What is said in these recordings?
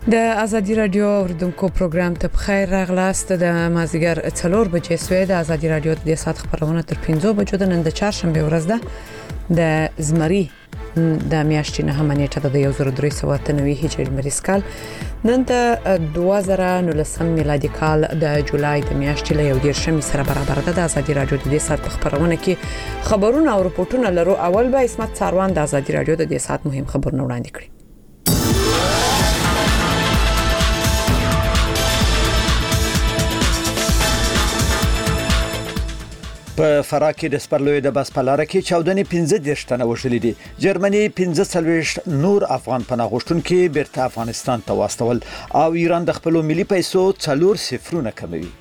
د ازادي رادیو اوردونکو پروګرام ته بخیر راغلاست. د مازیګر 4 بجې سوی د ازادي رادیو د سات خبرونه تر 5 بجو د نن د چهارشنبه ورځ ده د زمری د میاشتې نه همنیټه د 1390 هجري مریض کال نن د 2019 میلادي کال د جولای د میاشتې له 11 سره برابر ده. د ازادي رادیو د سات خبرونه کې خبرونه او رپورټونه لرو. اول به اسمت ساروان د ازادي رادیو د سات مهم خبرونه وړاندې کړي. په فراه کې د سپرلوی د بس په لار کې چاودنې 15 تنه وژلي دي. جرمني 15 نور افغان پناه غوښتونکي بیرته افغانستان ته واستول او ایران د خپل ملي پیسو 4 کموي.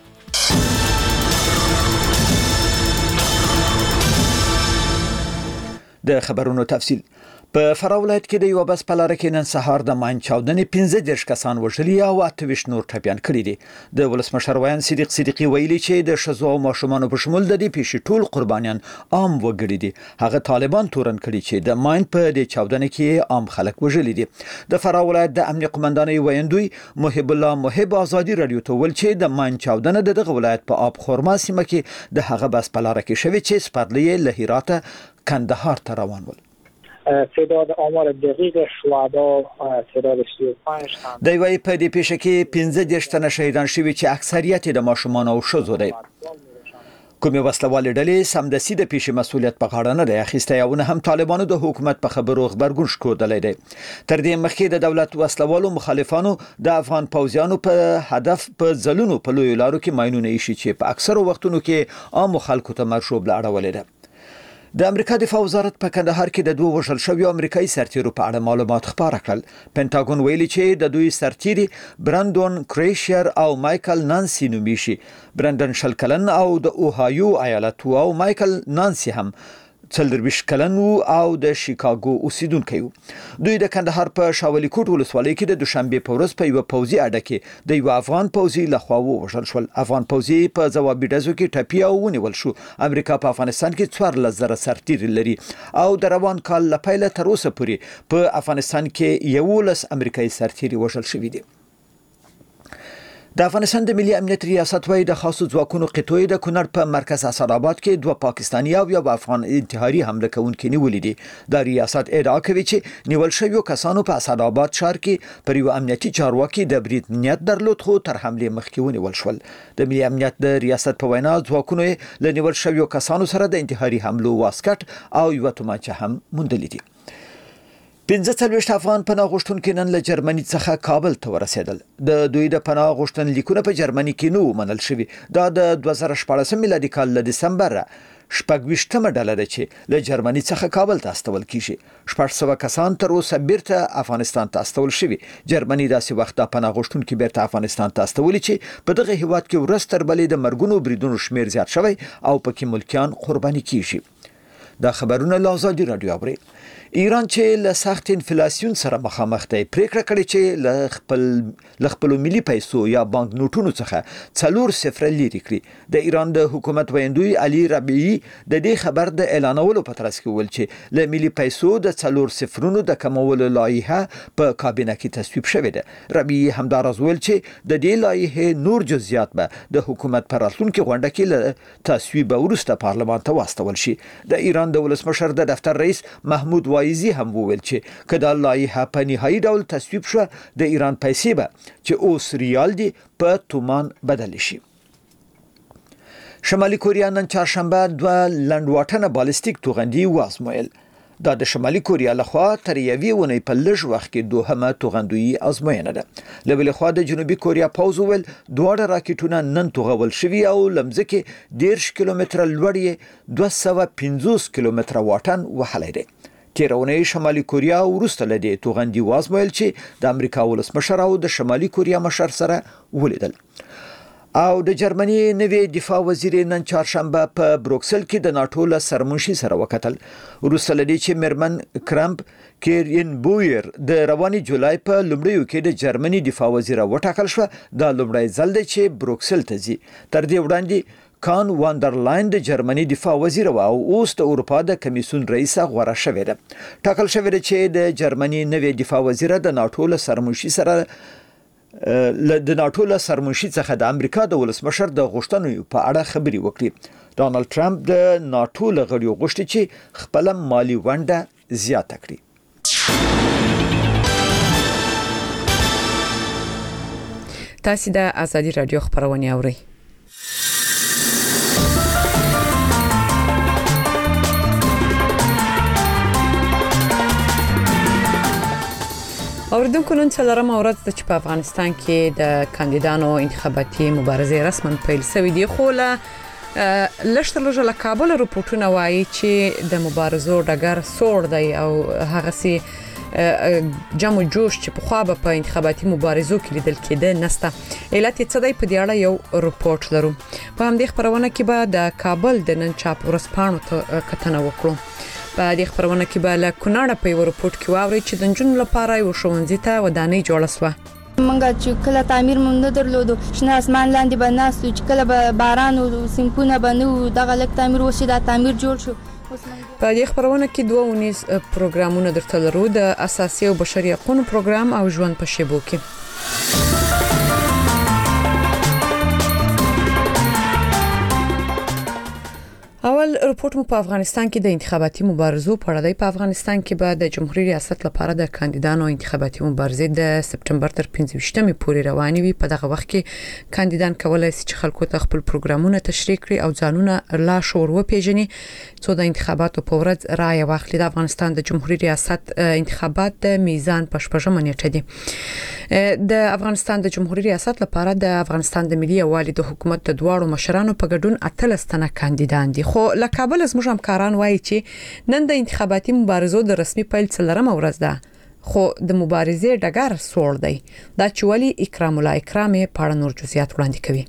د خبرونو تفصیل. په فراه ولایت کې د یو بس په لار کې نن سهار د ماین چاودنې 15 کسان وژلي او 28 نور ټپيان کړي دي. د ولسمشر ویان صدیق صدیقی ویلي چې د شزو او ماشومان په شمول د دې پیښې ټول قربانیان عام وګړي دي. هغه طالبان تورن کړي چې د ماین په دې چاودنې کې عام خلک وژلي دي. د فراه ولایت د امنیت قومندانۍ ویاندوی محب الله محب ازادي رادیو ته ول چې د ماین چاودنه دغه ولایت په آب خورما سیمه کې د هغه بس په لار کې شوی چې سپرلی له هرات کندهار ته روان ول. تعداد آمار دقیق شهدا تعداد 35 د وی په دې پیښه کې 15 تنه شهیدان شوي چې اکثریت د ماشومان او ښځو دي. کومې وسلوالې ډلې سمدستي د پیښې مسؤلیت په غاړه نه اخیسته او نه هم طالبانو د حکومت په خبرو خبرګون شکودلې دي. تر دې مخکې د دولت وسلوالو مخالفانو د افغان پوځیانو په هدف په ځلونو په لوی لارو کې ماینونه ایشي چې په اکثرو وختونو کې عام خلکو ته مرشوب لاړولې ده. د امریکا دفاع وزارت په کندهار کې د دوه وژل شویو امریکایي سرتیرو په اړه معلومات خپاره کړل. پینټاګون ویلي چې د دوی سرتیري برندون کریشر او مایکل نانسی نومیشي. برندن شلکلن او د اوهایو ایالت او مایکل نانسی هم 40 کلن او د شیکاګو اوسیدونکي وو. دوی د کندهار په شاولی کوټ ولسوالۍ کې د دوشنبه په ورځ په یو پوځي اډه کې د یو افغان پوځي لخوا وژل شول. افغان پوځي په ځوابي ډزو کې ټپي او ونیول شو. امریکا په افغانستان کې 14,000 سرتیري لري او د روان کال له پیله تر اوسه پورې په افغانستان کې 11 امریکایي سرتیري وژل شوي دي. د افغانستان د ملي امنیت ریاست وایي د خاصو ځواکونو قطعې د کونړ په مرکز اسداباد کې دوه پاکستاني او یو افغان انتحاري حمله کوونکي نیولې دي. د ریاست ادعا کوي چې نیول شویو کسانو په اسداباد ښار کې پر یو امنیتي چارواکي د برید نیت درلود خو تر حمله مخکې ونیول شول. د ملي امنیت د ریاست په وینا ځواکونو له نیول شویو کسانو سره د انتحاري حملو واسکټ او یو تومانچه هم موندلې دي. 15 افغان پناه غوښتونکي نن له جرمني څخه کابل ته ورسېدل. د دوی د پناه غوښتنلیکونه په جرمني کې نو منل شوي. دا د 2014 میلادي کال له دسمبر 28مه ډله ده چې له جرمني څخه کابل ته استول کیږي. 600 کسان تر اوسه بیرته افغانستان ته استول شوي. جرمني داسې وخت د پناه غوښتونکو بیرته افغانستان ته استولي چې په دغه هیواد کې ورځ تر بلې د مرګونو بریدونو شمیر زیات شوی او پکې ملکیان قرباني کیږي. دا خبرونه له ازادي رادیو اوري. ایران چې له سخت انفلاسیون سره مخامخ دی پریکړه کړې چې له خپل ملي پیسو یا بانک نوټونو څخه 4 لري کړي. د ایران د حکومت ویاندوی علي ربیعي د دې خبر د اعلانولو په ترڅ کې ول چې له ملي پیسو د 4 د کمولو لایحه په کابینه کې تصویب شوې ده. ربیعي همداراز ویل چې د دې لایحه نور جزئیات به د حکومت پر راتلونکي غونډه کې له تصویب وروسته پارلمان ته واستول شي. د ایران د ولسمشر د دفتر رئیس محمود وایزي هم وویل چې کله لایحه په نهایي ډول تصویب شو د ایران پیسې به چې اوس ریال دي په تومان بدل شي. شمالي کوریا نن چهارشنبه 2 لنډواټنه بالستیک توغندي وازمویل. دا د شمالي کوریا لخوا تر یوې ونې په لږ وخت کې دوهمه توغندویي ازموینه ده. له بلې خوا د جنوبي کوریا پوځ ویل دواړه راکټونه نن توغول شوي او لمځکه 10 کیلومتره لوړ یې 250 کیلومتره واټن وهلی دی. تیرونه شمالي کوریا وروسته لدی توغندي وازمویل چې د امریکا ولسمشر او د شمالي کوریا مشر سره ولیدل. او د جرمني نوی دفاع وزیر نن چهارشنبه په بروکسل کې د ناتو له سرمنشي سره وکتل. وروسته لدی چې مرمن کرامپ کیرین بویر د رواني جولای په لومړیو کې د جرمني دفاع وزیر وټاکل شو. دا لومړی ځل دی چې بروکسل ته ځي. تر دې وړاندې کان واندرلاین د جرمني دفاع وزیر او اوس د اروپا د کمیسیون رئیس غوړه شوې ده. ټاکل شوې ده چې د جرمني نوی دفاع وزیر د ناتو له سرمنشي سره د ناتو له سرمنشي څخه د امریکا د ولسمشر د غوښتنو په اړه خبري وکړي. ډونالد ټرمپ د ناتو له غړیو غوښتي چې خپل مالی ونډه زیاته کړي. تاسو د ازادي رادیو خبرونه اورئ. اوردونکو نن څلورمه ورځ ده چې په افغانستان کې د کاندیدانو انتخاباتي مبارزې رسماً پیل شوې دي، خو لږ له کابل رپورټونه وایي چې د مبارزو ډګر سوړ دی او هغه سي جمع جوش چې په خوا په انتخاباتي مبارزو کې لیدل کېده نسته. علت یې څه دی؟ په دې اړه یو رپورټ لرو. په همدې خبرونه کې به د کابل د نن چاپ ورځپاڼو ته کتنه وکړو. په دې خبرونه کې به له کونړ په یو رپورټ کې واوري چې د نجونو لپاره یو ښوونځي ته ودانۍ جوړه شوه. منګه چې کله تعمیر مونږ نه درلودو، شنه اسمان لاندې به ناستو، چې کله به باران او سیمپونه بنو دغه لک تعمیر وشي، دا تعمیر جوړ شو. په دې خبرونه کې دوه ونیز پروګرامونه درته لرو، د اساسي او بشري حقوقو پروګرام او ژوند په شیبو کې. اول رپورټ مو په افغانستان کې د انتخاباتي مبارزو په اړه دی. په افغانستان کې به د جمهوریت ریاست لپاره د کاندیدانو انتخاباتي مبارزې د سپټمبر تر 15مې پورې روانې وي. په دغه وخت کې کاندیدان کولای شي چې خلکو ته خپل پروګرامونه تشریح کړي او ځانونه لا شور وپیژني څو د انتخاباتو په ورځ رائے واخلي. د افغانستان د جمهوریت ریاست انتخابات د میزان په شپږمه نیټه دي. د افغانستان د جمهوریت ریاست لپاره د افغانستان د ملي یووالي د حکومت د دواړو مشرانو په ګډون 18 تنه کاندیدان دي. خو له کابل زموږ همکاران وایي چې نن د انتخاباتي مبارزو د رسمي پیل څلورمه ورځ ده، خو د مبارزې ډګر سوړ دی. دا چې ولې اکرام الله اکرامي په اړه نور جزئیات وړاندې کوي.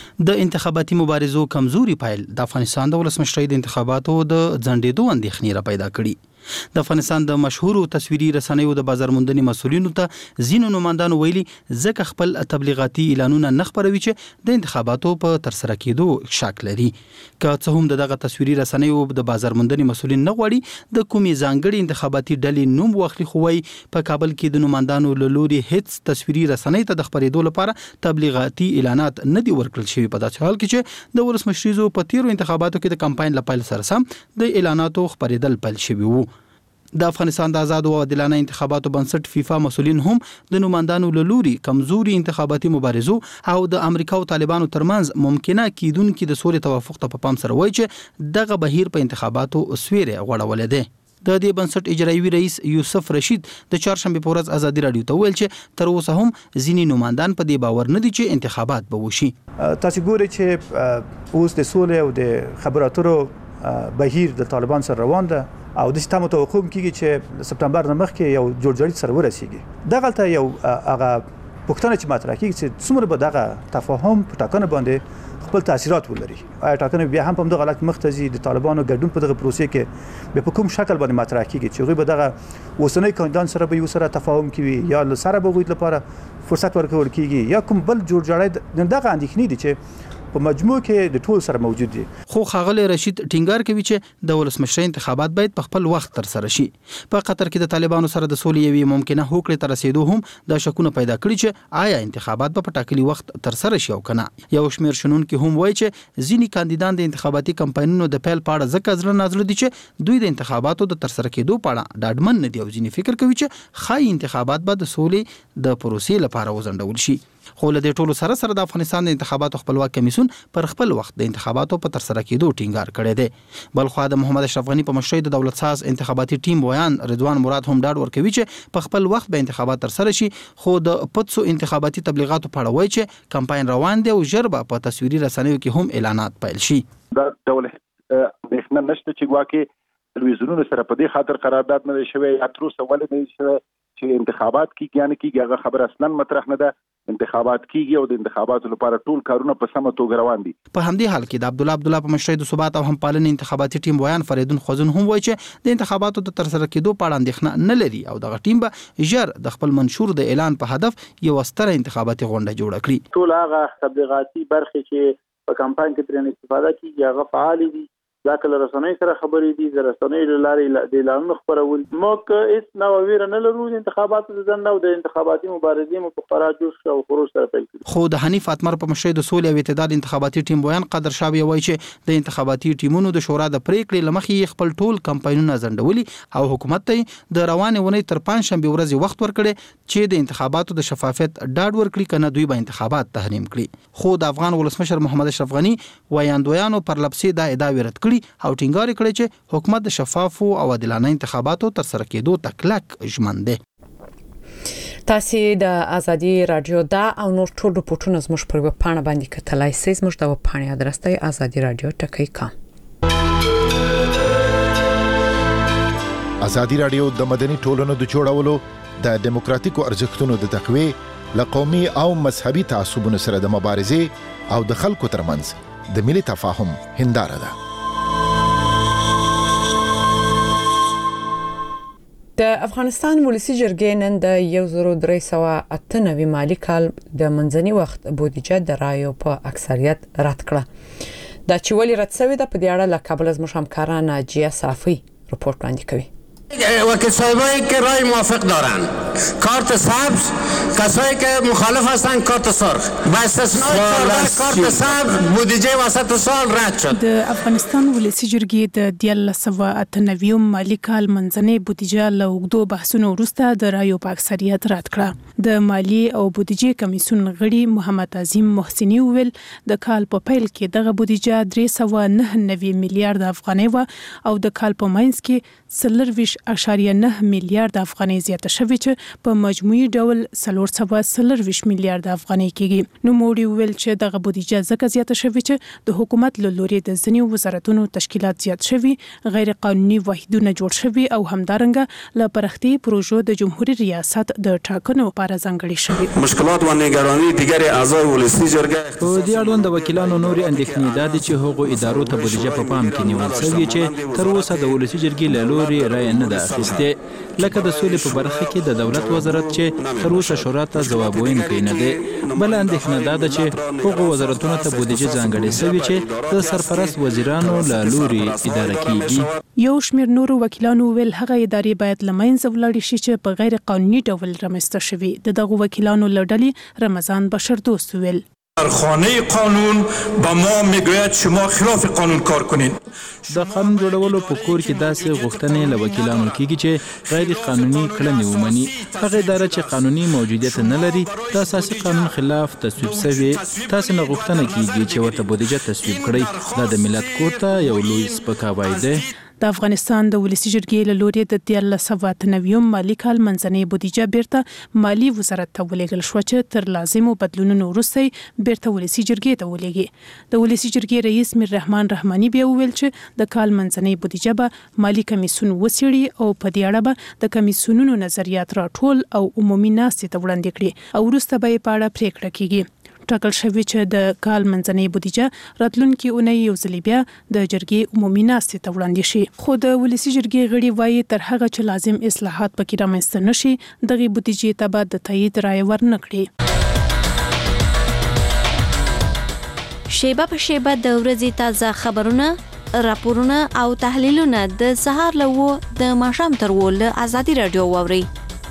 د انتخاباتي مبارزو کمزوري پیل د افغانستان د ولسمشرۍ د انتخاباتو د ځنډېدو اندېښنې را پیدا کړي. د افغانستان د مشهورو تصویري رسنیو د بازار موندنې مسولینو ته ځینو نوماندانو ویلي ځکه خپل تبلیغاتي اعلانونه نه خپروي چې د انتخاباتو په ترسره کېدو شک لري. که څه هم دغه تصویري رسنیو د بازار موندنې مسولین نه غواړي د کومې ځانګړي انتخاباتي ډلې نوم واخلي، خو وايي په کابل کې د نوماندانو له لوري هیڅ تصویري رسنۍ ته د خپرېدو لپاره تبلیغاتي اعلانات نه دي ورکړل شوي. په داسې حال کې چې د ولسمشریزو په تیرو انتخاباتو کې د کمپاین لپاره سره سم د اعلاناتو خپرېدل پیل شوي وو. د افغانستان د آزاد او عادلانه انتخاباتو بنسټ فیفا مسولین هم د نوماندانو له لوري کمزوري انتخاباتي مبارزو او د امریکا او طالبانو ترمنځ ممکنه کیدونکې د سولې توافق ته په پام سره وایي چې دغه بهیر په انتخاباتو سویره غوړولې ده. د دې بنسټ اجرایوي رئیس یوسف رشید د چهارشنبه په ورځ ازادي رادیو ته ویل چې تر اوسه هم ځینې نوماندان په دې باور نه دي چې انتخابات به وشي. تاسو ګورئ چې اوس د سولې او د خبرو اترو بهیر د طالبان سره روان ده او د ستامو توقع کیږي چې سپتمبر نه مخکې یو جوړجاړی سره ورسیږي. دغه ته یو هغه پوښتنه چې مطرح کیږي چې څومره به دغه تفاهم په ټاکنه باندې خپل تاثیرات ولري. آیا ټاکنه بیا هم په دغه حالت مختزي د طالبانو ګډون په دغه پروسې کې به په کوم شکل باندې مطرح کیږي چې هغه به دغه وسنۍ کاندیدان سره به یو سره تفاهم کوي یا سره به غوښتل لپاره فرصت ورکول کیږي یا کوم بل جوړجاړی دغه اندېښنې دي چې په مجموع کې د ټول سره موجود دي. خو ښاغلی رشید ټینګار کوي چې د ولسمشرۍ انتخابات باید په خپل وخت تر سره شي. په قطر کې د طالبانو سره د سولې یوې ممکنه هوکړې ته رسیدو هم د شکونه پیدا کړي چې آیا انتخابات په ټاکلي وخت تر سره شي او کنه. یو شمېر شنونکي هم وایي چې ځینې کاندیدان د انتخاباتي کمپاینونو د پیل په اړه ځکه زړه نازړه دي چې دوی د انتخاباتو د تر سره کېدو په اړه ډاډمن نه دي او ځینې فکر کوي چې ښایي انتخابات به د سولې د پروسې لپاره وځنډول شي. خو له دې ټولو سره سره د افغانستان د انتخاباتو خپلواک کمیسیون پر خپل وخت د انتخاباتو په تر سره کېدو ټینګار کړی دی. بل خو د محمد اشرف غنی په مشرۍ د دولت ساز انتخاباتي ټیم ویان رضوان مراد هم ډاډ ورکوي چې په خپل وخت به انتخابات تر سره شي. خو د پدسو انتخاباتي تبلیغاتو په اړه وایي چې کمپاین روان دی او ژر به په تصویري رسنیو کې هم اعلانات پیل شي. دا ډول اندېښنه نشته چې ګواکې تلویزیونونو سره په دې خاطر قرارداد نه شوی یا تر اوسه ولې نه شوی چې انتخابات کیږي یعنی کیږي هغه خبر اصلا مطرح نه ده. انتخابات کیږي او د انتخاباتو لپاره ټول کارونه په سمه توګه روان دي. په همدې حال کې د عبدالله په مشرۍ د ثبات او همپالنې انتخاباتي ټیم ویان فریدون خوزون هم وایي چې د انتخاباتو د ترسره کېدو په اړه اندېښنه نه لري او دغه ټیم به ژر د خپل منشور د اعلان په هدف یو ستره انتخاباتي غونډه جوړه کړي. ټول هغه تبلیغاتي برخې چې په کمپاین کې ترې استفاده کیږي هغه فعال دي دا کله رسنۍ سره خبرې دي د رسنۍ لارې د اعلانونو خپرول موږ هیڅ نو ویره نه لرو د انتخاباتو د ځنډ او د انتخاباتي مبارزې مو په خورا جوش او خروج سره پیل کړي. خو د حنیف اتمر په مشرۍ د سولې او اعتدال انتخاباتي ټیم بیان قدر شابه وایي چې د انتخاباتي ټیمونو د شورا د پریکړې لمخې خپل ټول کمپاینونه ځنډولي او حکومت ته د روانې ونې تر پنځشنبه ورځې وخت ورکړي چې د انتخاباتو د شفافیت ډاډ ورکړي کنه دوی به انتخابات تحریم کړي. خو د افغان ولسمشر محمد اشرف غنی ویاندویانو پر لپسې دا ادعا ورد کړي او ټینګار کړی چې حکومت د شفافو او عادلانه انتخاباتو تر سره کېدو تکلک ژمن دی. تاسو د ازادي رادیو دا او نور ټول رپورټونه زموږ پر ویب پاڼه باندې کتلای شئ. زموږ د ویب پاڼې ادرس دی azadi.radio.com. ازادي رادیو د مدني ټولنو د جوړولو د دیموکراتیکو ارزښتونو د تقویې لقومي او مذهبي تعصبونو سره د مبارزې او د خلکو ترمنځ د ملي تفاهم هنداره ده. د افغانستان ولسی جرګې نن د 1398 مالی کال د منځني وخت بودیجه د رایو په اکثریت رد کړه. دا چې ولې رد شوې ده په دې اړه له کابل زموږ همکاران ناجیه صافی رپورت وړاندې کوي. وکیل صاحبایی که رای موافق دارن کارت سبز، کسایی که مخالف هستن کارت سرخ، با استثنای کارت سبز بودجه وسط سال رد شد. د افغانستان ولسی جرګې د 1398 مالی کال منځنۍ بودیجه له اوږدو بحثونو وروسته د رایو په اکثریت رد کړه. د مالی او بودیجه کمیسیون غړي محمد عظیم محسنی ویل د کال په پیل کې دغه بودیجه 399 میلیارډ افغانۍ و او د کال په منځ کې 4.9 میلیارډ افغانۍ زیاته شوې چې په مجموعي ډول 440 میلیارډ افغانۍ کېږي. نو موړي ویل چې دغه بودیجه ځکه زیاته شوې چې د حکومت له لوري د ځینو وزارتونو تشکیلات زیات شوي، غیر قانوني واحدونه جوړ شوي او همدارنګه له پرختي پروژو د جمهوریت ریاست د ټاکنو لپاره ځانګړي شوي. مشکلات و نگرانی دیگر اعضای ولسی جرګه په دې اړوند د وکیلانو نوري اندېښنې دا دي چې هغو ادارو ته بودیجه په پام کې نیول شوی چې تر اوسه د ولسی جرګې له لوري رای نه ده اخیسته، لکه د سولې په برخه کې د دولت وزارت چې تر اوسه شورا ته ځواب ویونکی نه دی. بل اندېښنه دا ده چې هغو وزارتونو ته بودیجه ځانګړې شوې چې د سرپرست وزیرانو له لوري اداره کیږي. یو شمېر نورو وکیلانو ویل هغه ادارې باید له منځه ولاړې شي چې په غیر قانوني ډول رامنځته شوي. د دغو وکیلانو له ډلې رمضان بشردوست ویل در خانه قانون به ما میگوید شما خلاف قانون کار کنید. د قانون جوړولو په کور کې داسې غوښتنې له وکیلانو کېږي چې غیر قانوني کړنې ومني. هغه اداره چې قانوني موجودیت نه لري د اساسي قانون خلاف تصویب شوی، تاسو نه غوښتنه کیږي چې ورته بودیجه تصویب کړئ. دا د ملت کور ته یو لوی سپکاوی دی. د افغانستان د ولسی جرګې له لوري د 1398 مالی کال منځنۍ بودیجه بیرته مالی وزارت ته ولېږل شو چې تر لازمو بدلونونو وروسته بیرته ولسی جرګې ته ولېږي. د ولسی جرګې رئیس میر رحمان رحماني بیا وویل چې د کال منځنۍ بودیجه به مالی کمیسیون وڅېړي او په دې اړه به د کمیسیونونو نظریات راټول او عمومي ناستې ته وړاندې کړي او وروسته به یې په اړه پریکړه کیږي. ټاکل شوی چې د کال منځنۍ بودیجه راتلونکي اونۍ یو ځل بیا د جرګې عمومي ناستې ته وړاندې شي. خو د ولسی جرګې غړي وایي تر هغه چې لازم اصلاحات پکې رامنځته نشي دغه بودیجې ته به د تایید رایه ورنه کړي. شیبه په شیبه د ورځې تازه خبرونه، راپورونه او تحلیلونه د سهار له 9 د ماښام تر 10 له ازادي رادیو واورئ.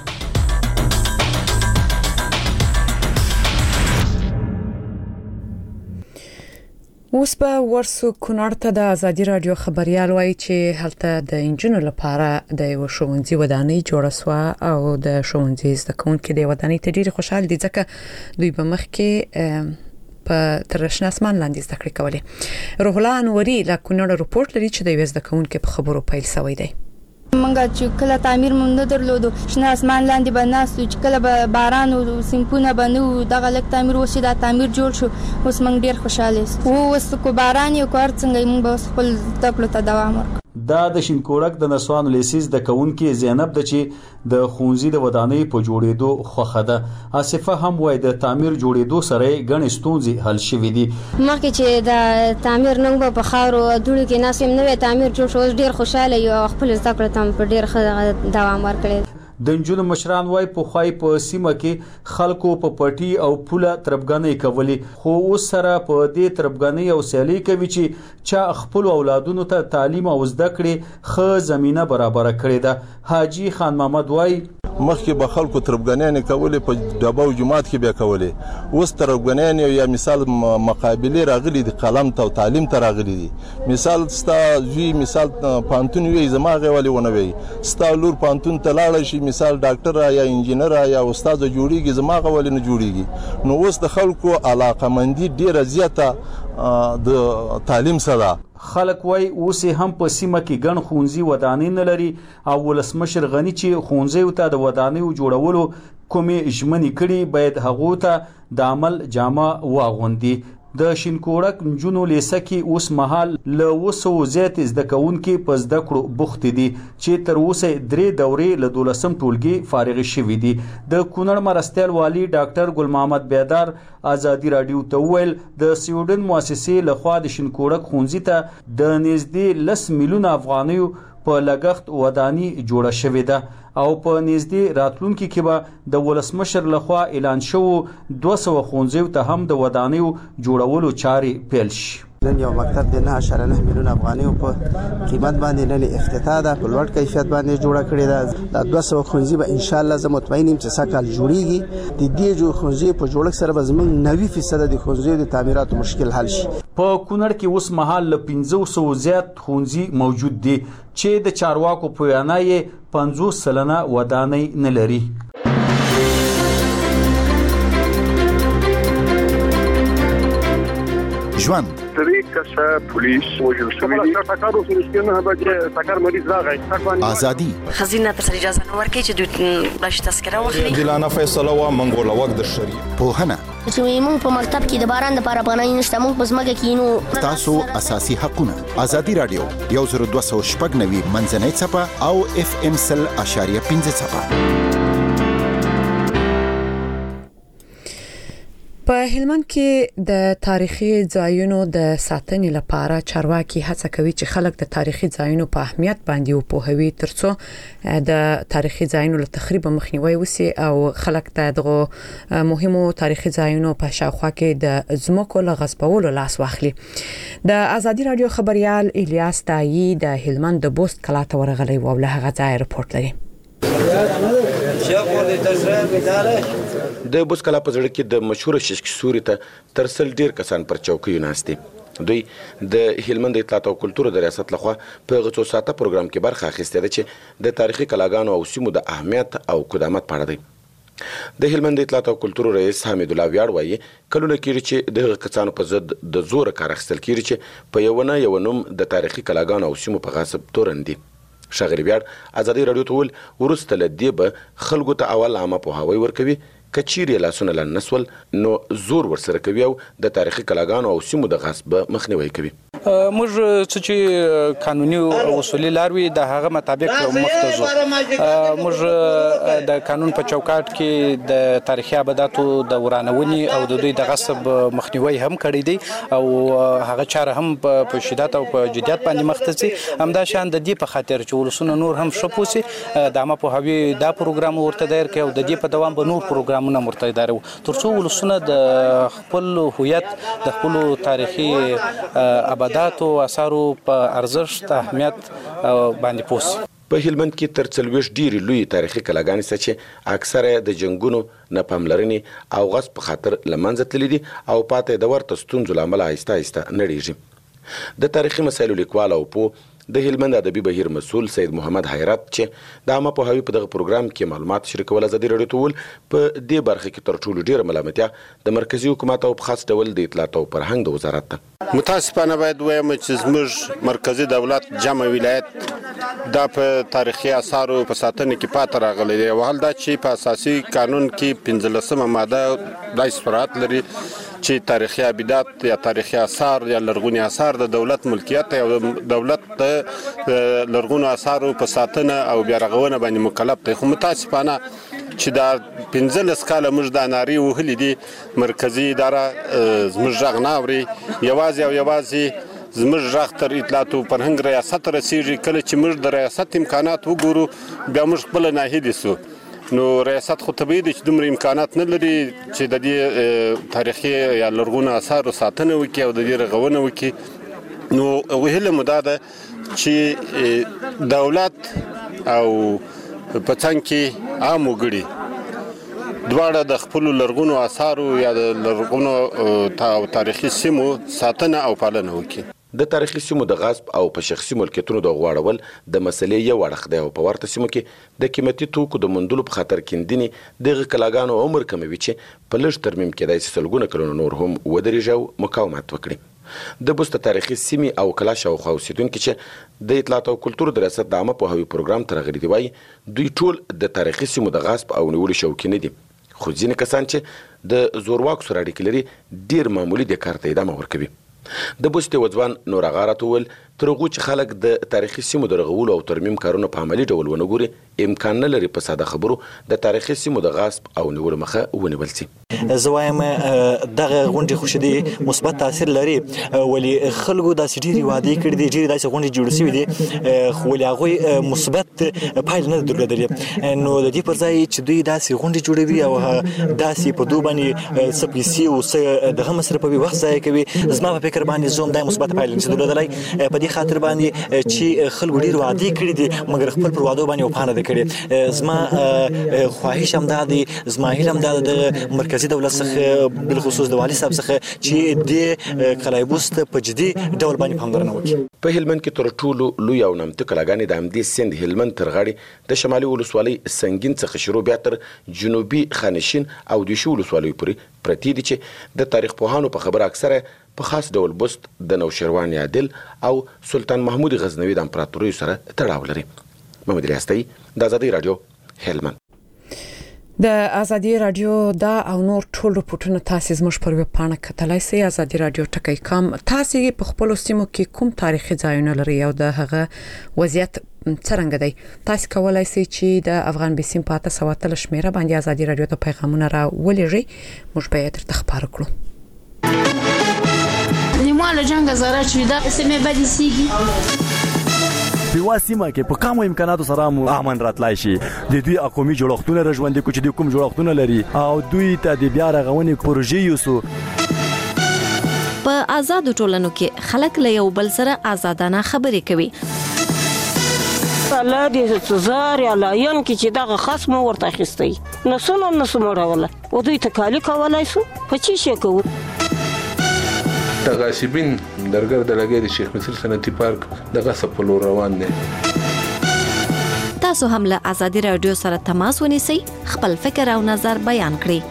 اوس په ورسو کونړ ته د ازادي رادیو خبريال وایي چې هلته د انجینو لپاره د یو ښوونځي ودانۍ جوړه شوه او د ښوونځي زده کوونکي د ودانۍ ته ډېر خوشاله دي ځکه دوی به مخکې په ترشن اسمان لاندې زده کړې کولې. روح الله انوري له کونړ رپورت لري چې د زده کوونکو په خبرو پیل شوی دی. منګه چې کله تعمیر مونږ نه درلودو شنه اسمان لاندې بناستو چې کله به باران او سیمپونه بنو دغه لک تعمیر وشي دا تعمیر جوړ شو اوس موږ ډیر خوشاله یو اوس کو باران یو کار څنګه موږ به خپل تپلو ته دوام ورکړو. دا د شینکورک د نسوان لیسیز د کونکي زینب د چې د خونزي د ودانۍ په جوړېدو خوخه ده. آصفه هم وای د تعمیر جوړېدو سره غنې ستونزې حل شوې دي. مخکې چې د تعمیر نوم په خاورو دوړو کې ناسم نوې تعمیر جوړ شو ډیر خوشاله یو خپل زده کړه تم په ډیر ښه دوام ورکړي. د نجونو مشران وای په خوای په سیمه کې خلکو په پټي او پوله تربګنۍ کولې خو اوس سره په دې تربګنۍ او سیالي کوي چې چا خپل اولادونو ته تعلیم او زده کړې خو زمينه برابر کړې ده حاجی خان محمد وای مخکې به خلکو تربګنۍ کولې په ډبه او جماعت کې بیا کولې اوس تربګنۍ یا مثال مقابله راغلي دي قلم ته او تعلیم ته راغلي دي مثال ستا وی مثال پانتون وی زما غوالي ونه وی ستا لور پانتون ته لاړ شي مثال ډاکټر یا انجینر یا استاد جوړیږي زما غوالي نه جوړیږي نو اوس د خلکو علاقمندي ډیره زیاته د تعلیم سره خلک وای اوس هم په سیمه کې ګڼ خونځي ودانۍ نه لري او ولسمشر غنی چې خونځي ته د ودانۍ جوړولو کومې ژمنې کړي باید هغه ته د عمل جامه واغوندي د شینکوړک نجونو لیسه کې اوس مهال له وسو زیات زده کوونکي په زده کړو بوخت دي چې تر اوسه 3 دورې له 12 ټولګي فارغ شوي دي د کونړ مرستیال والی ډاکټر ګل محمد بیدار آزادی رادیو ته ویل د سویډن مؤسسې لخوا د شینکوړک خونځي ته د نږدې 10 میلیون افغانیو په لګښت ودانی جوړه شوې ده او په نږدې راتلونکي کې به د ولسمشر لخوا اعلان شوی 200 خونځیو ته هم د ودانیو جوړولو چارې پیل شي نن یو مکتب د 9.9 میلیون افغانیو په قیمت باندې نن افتتاح ده په لوړ کیفیت باندې جوړه کړې ده د 200 خونځي به ان شاء الله زه مطمئن یم چې سکهال جوړیږي د دې خونځي په جوړښت سره به زموږ 90% د خونځي د تعمیراتو مشکل حل شي په کونړ کې اوس مهال له 500 زیات خونځي موجود دي چې د چارواکو په وینا یې 50 سلنه ودانۍ نه لري ژوند طریقه پولیس وجل شوی دی ټاکارو سرسکینه به چې ټاکار مریض راغی ازادي خزینه ته اجازه نه ورکړي چې دوی بلش تذکره واخلي دلانه فیصله وا منګول وخت د شری په هنه چې موږ په مکتب کې د باران لپاره پناه نشته موږ په زمګه کې نو تاسو اساسي حقونه ازادي رادیو 1290 منځنۍ صفه او اف ام سل اشاریه 15 صفه په هلمند کې د تاریخي ځایونو د ساتنې لپاره چارواکي هڅه کوي چې خلک د تاریخي ځایونو په اهمیت باندې وپوهوي ترڅو د تاریخي ځایونو له تخریب مخنیوي وسی او خلک دغه مهمو تاریخي ځایونو په شاوخوا کې د ځمکو له غصبولو لاس واخلي د ازادي رادیو خبريال الیاس تایی د هلمند د بوست کلا ته ورغلی او له هغه ځای رپورټ لري د بوسکلا په ځړ کې د مشهور ششک سوري ته ترسل ډیر کسان پر چوکیو ناشتي دوی د هلمند اطلاعات او کلتور د ریاست لخوا په غوڅو ساته پروګرام کې برخه اخیسته ده چې د تاریخي کلاګانو او سیمو د اهمیت او قدامت په اړه دی د هلمند اطلاعات او کلتور رئیس حمید الله ویاړ وایي کلونه کېږي چې د کسانو په ضد د زور کار اخیستل کېږي چې په یو نوم د تاریخي کلاګانو او سیمو په غصب تورن دي شغری ویاړ ازادي رادیو ته ول ورسته لدی به خلکو ته اول عامه په هوای ورکوي کچيري لاسونه لنسول نو زور ورسره کوي او د تاریخي کلاګانو او سیمو د غصب مخنیوي کوي موږ چې قانوني او اصولي لاروي د هغه مطابق مختزو موږ د قانون په چوکاټ کې د تاریخي ابداتو د ورانونې او د دوی د غصب مخنیوي هم کړی دی او هغه چاره هم په شدت او په جديت باندې مختصي همدا شان د دې په خاطر چې ولسونه نور هم شپوسي د عامه په هوی دا پروګرام ورته دایر کوي او د دې په دوام به نور پروګرامونه ورته دایر ترڅو ولسونه د خپل هویت د خپل تاریخي ابداتو اثارو په ارزښت اهمیت باندې پوس په هلمند کې تر 40 ډیری لوی تاریخي کلاګانې سره چې اکثره د جنگونو نه پاملرنې او غصب په خاطر لمنځه تللي دي او پاتې د ورته ستونزو لامل آهسته نړیږي د تاریخي مسایلو لیکوال او په د هلمند ادبي بهیر مسؤل سید محمد حیرت چې د عامه په هوی په دغه پروګرام کې معلومات شریکول ازادي رادیو ټول په دې برخه کې تر ټولو ډیره ملامتیا د مرکزی حکومت او خاص ډول د اطلاعات او فرهنګ د وزارت ته متاسفانه باید وایم چې زموږ مرکزی دولت جمع ولایت دا په تاریخي آثارو په ساتنه کې پاتې راغلی دی او حال دا چې په اساسي قانون کې 15مه ماده د صفات لري چې تاریخي ابدات یا تاریخي آثار یا لرغونی آثار د دولت ملکیت او دولت د لرغونو آثارو په ساتنه او بیا رغونه باندې مکلف دی خو متاسفانه چې دا 15 کاله موږ د ناری وهلي دي مرکزی اداره زموږ غږ نه اوري یوازې زموږ غږ تر اطلاعات او فرهنګ ریاست رسیږي کله چې موږ د ریاست امکانات وګورو بیا موږ خپل ناهیلي سو نو ریاست خو طبیعي دي چې دومره امکانات نه لري چې د دې تاریخي یا لرغونو آثارو ساتنه وکړي او د دې رغونه وکړي. نو وهله مو دا ده چې دولت او په څنګ کې عام وګړي دواړه د خپل لرغونو آثارو یا د لرغونو تاریخي سیمو ساتنه او پالنه وکړي. د تاریخي سیمو د غصب او په شخصي ملکیتونو د غواړول د مسلې یو اړخ دی او په ورته سیمو کې د قیمتي توکو د موندلو په خاطر کیندنې دغه کلاګانو عمر کموي چې په لږ ترمیم کېدای شي سلګونه کلونه نور هم ودرېږي او مقاومت وکړي. د بوسته تاریخي سیمې او کلا شاوخوا اوسېدونکي چې د اطلاعات او کلتور د ریاست د عامه پوهاوي پروګرام ته راغلي دي وایي دوی ټول د تاریخي سیمو د غصب او نیولو شوقي نه دي، خو ځینې کسان چې د زورواکو سره اړیکې لري ډېر معمولي دې کار ته ادامه ورکوي. د بوستې وځوان نور هغه راته وویل تر هغو چې خلک د تاریخي سیمو د رغولو او ترمیم کارونه په عملي ډول ونه ګوري امکان نه لري په ساده خبرو د تاریخي سیمو د غصب او نیولو مخه ونیول شي. زه وایم دغه غونډې خو چې دی مثبت تاثیر لري، ولې خلکو داسې ډېرې وعدې کړي دي، ډېرې داسې غونډې جوړې شوي دي، خو ولې هغوی مثبت پایله نه درلودلې. نو د دې پر ځای چې دوی داسې غونډې جوړوي او داسې په دوی باندې څه پیسې او څه دغه مصرفوي، وخت ضایع کوي، زما په فکر باندې زه هم دا مثبت پایله نشي درلودلی. په دې خاطر باندې چې خلکو ډېر وعدې کړي دي مګر خپل پر وعدو باندې وفا نه ده کړې. زما خواهش همدا دی، زما هیله همدا ده د مرکزي دولت څخه بالخصوص د والي صاحب څخه چې د قلعه بست په جدي ډول باندې پاملرنه وکړي. په هلمند کې تر ټولو لوی او نامتو کلاګانې د همدې سیند هلمند تر غاړې د شمالي ولسوالۍ سنګین څخه شروع بیا تر جنوبي خانشین او دیشو ولسوالیو پورې پرتې دي چې د تاریخ پوهانو په خبره اکثره په خاص ډول بست د نوشیروان عادل او سلطان محمود غزنوي د امپراتوریو سره تړاو لري. محمد ریاستي د آزادۍ رادیو هلمند. د آزادۍ رادیو دا او نور ټول رپورټونه تاسو زموږ پر ویب پاڼه کتلای شئ آزادۍ رادیو ټکی کام. تاسو په خپل سیمو کې کوم تاریخي ځایونه لري او د هغه وضعیت څنګه دی؟ تاسو کولای شئ چې د افغان بیسیم په 800 شمیره باندې آزادۍ رادیو ته پیغامونه را ولېږئ، موږ به یې درته خبر کړو. نیماله جنگ زاره چې دا سمې بدې سیږي په واسمه کې په کومو امکاناتو سره مو امن راتلای شي. د دوی اقومي جوړښتونه رژوندې کو چې د کوم جوړښتونه لري او دوی ته د بیا رغونې پروژې یوسو. په آزادو ټولنو کې خلک له یو بل سره آزادانه خبرې کوي. الله دې څزار یا لاین کې چې دغه خصم ورته اخیستی نو سموړوله او دوی تکالی کولای سو په چی شي کوو. د غاصبین درګر د لګي د شیخ مصر صنعتي پارک د غصب په لور روان دي. تاسو هم له آزادۍ رادیو سره تماس ونیسئ، خپل فکر او نظر بیان کړئ.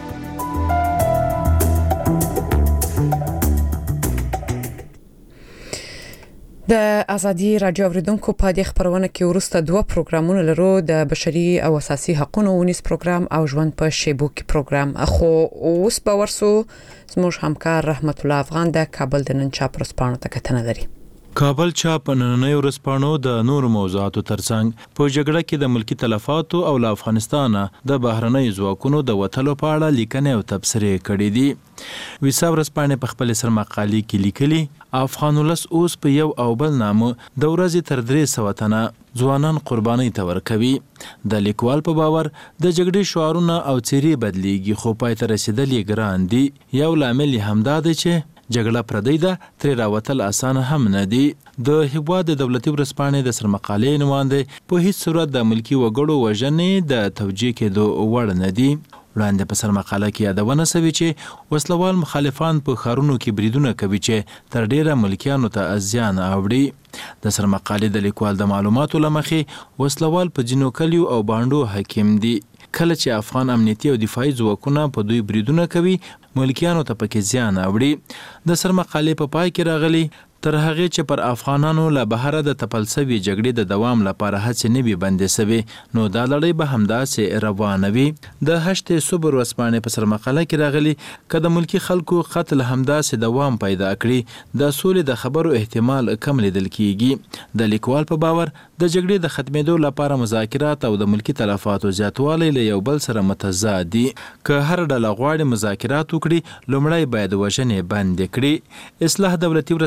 د آزادۍ رادیو اوریدونکو په دې خبرونه کې ورسته دوه پروګرامونه لرو، د بشري او اساسي حقوقو ونیس پروګرام او ژوند په شیبو کې پروګرام. خو اوس به ورسو زموږ همکار رحمت الله افغان د کابل د نن چاپ ورځپاڼو ته کتنه لري. کابل چاپ نننۍ ورځپاڼو د نورو موضوعاتو ترڅنګ په جګړه کې د ملکی تلفاتو او له افغانستان د بهرنۍ ځواکونو د وټلو په اړه لیکنې او تبصرې کړې دي. ویسا ورځپاڼې په خپل سر مقالې کې لیکلي افغان ولس اوس په یو او بل نامه د ورځې تر 300 تنه ځوانان قربانۍ ته ورکوي. د لیکوال په باور د جګړې شعارونه او څیرې بدلیږي خو پای ته رسیدل یې ګران دي. یو لامل همدا دی چې جګړه پردی ده، ترې راوتل اسانه هم نه دي. د هیواد د دولتي ورځپاڼې د سرمقالې نوماندې په هیڅ صورت د ملکی وګړو وژنې د توجیه کېدو وړ نه دي. وړاندې په سرمقاله کې یادونه شوې چې وسلوال مخالفان په ښارونو کې بریدونه کوي چې تر ډیره ملکیانو ته زیان اوړي. د سرمقالې د لیکوال د معلوماتو له مخې وسلوال په ځینو کلیو او بانډو حاکم دي. کله چې افغان امنیتي او دفاعي ځواکونه په دوی بریدونه کوي ملکیانو ته پکې زیان اوړي. د سرمقالې په پای کې راغلي تر هغه چې پر افغانانو له بهره د تپلسوي جګړې د دوام لپاره هڅې نه وي بندې سوي نو دا لړۍ به همداسې روانه وي. د هشتې صبر ورځپاڼې په سرمقاله کې راغلي که د ملکي خلکو قتل همداسې دوام پیدا کړي د سولې د خبرو احتمال کم لیدل کیږي. د لیکوال په باور د جګړې د ختمېدو لپاره مذاکرات او د ملکي تلفاتو زیاتوالی له یو بل سره متضاد دي. که هر ډله غواړي مذاکرات وکړي لومړی باید وژنې بندې کړي. اصلاح دولتي ورځپاڼې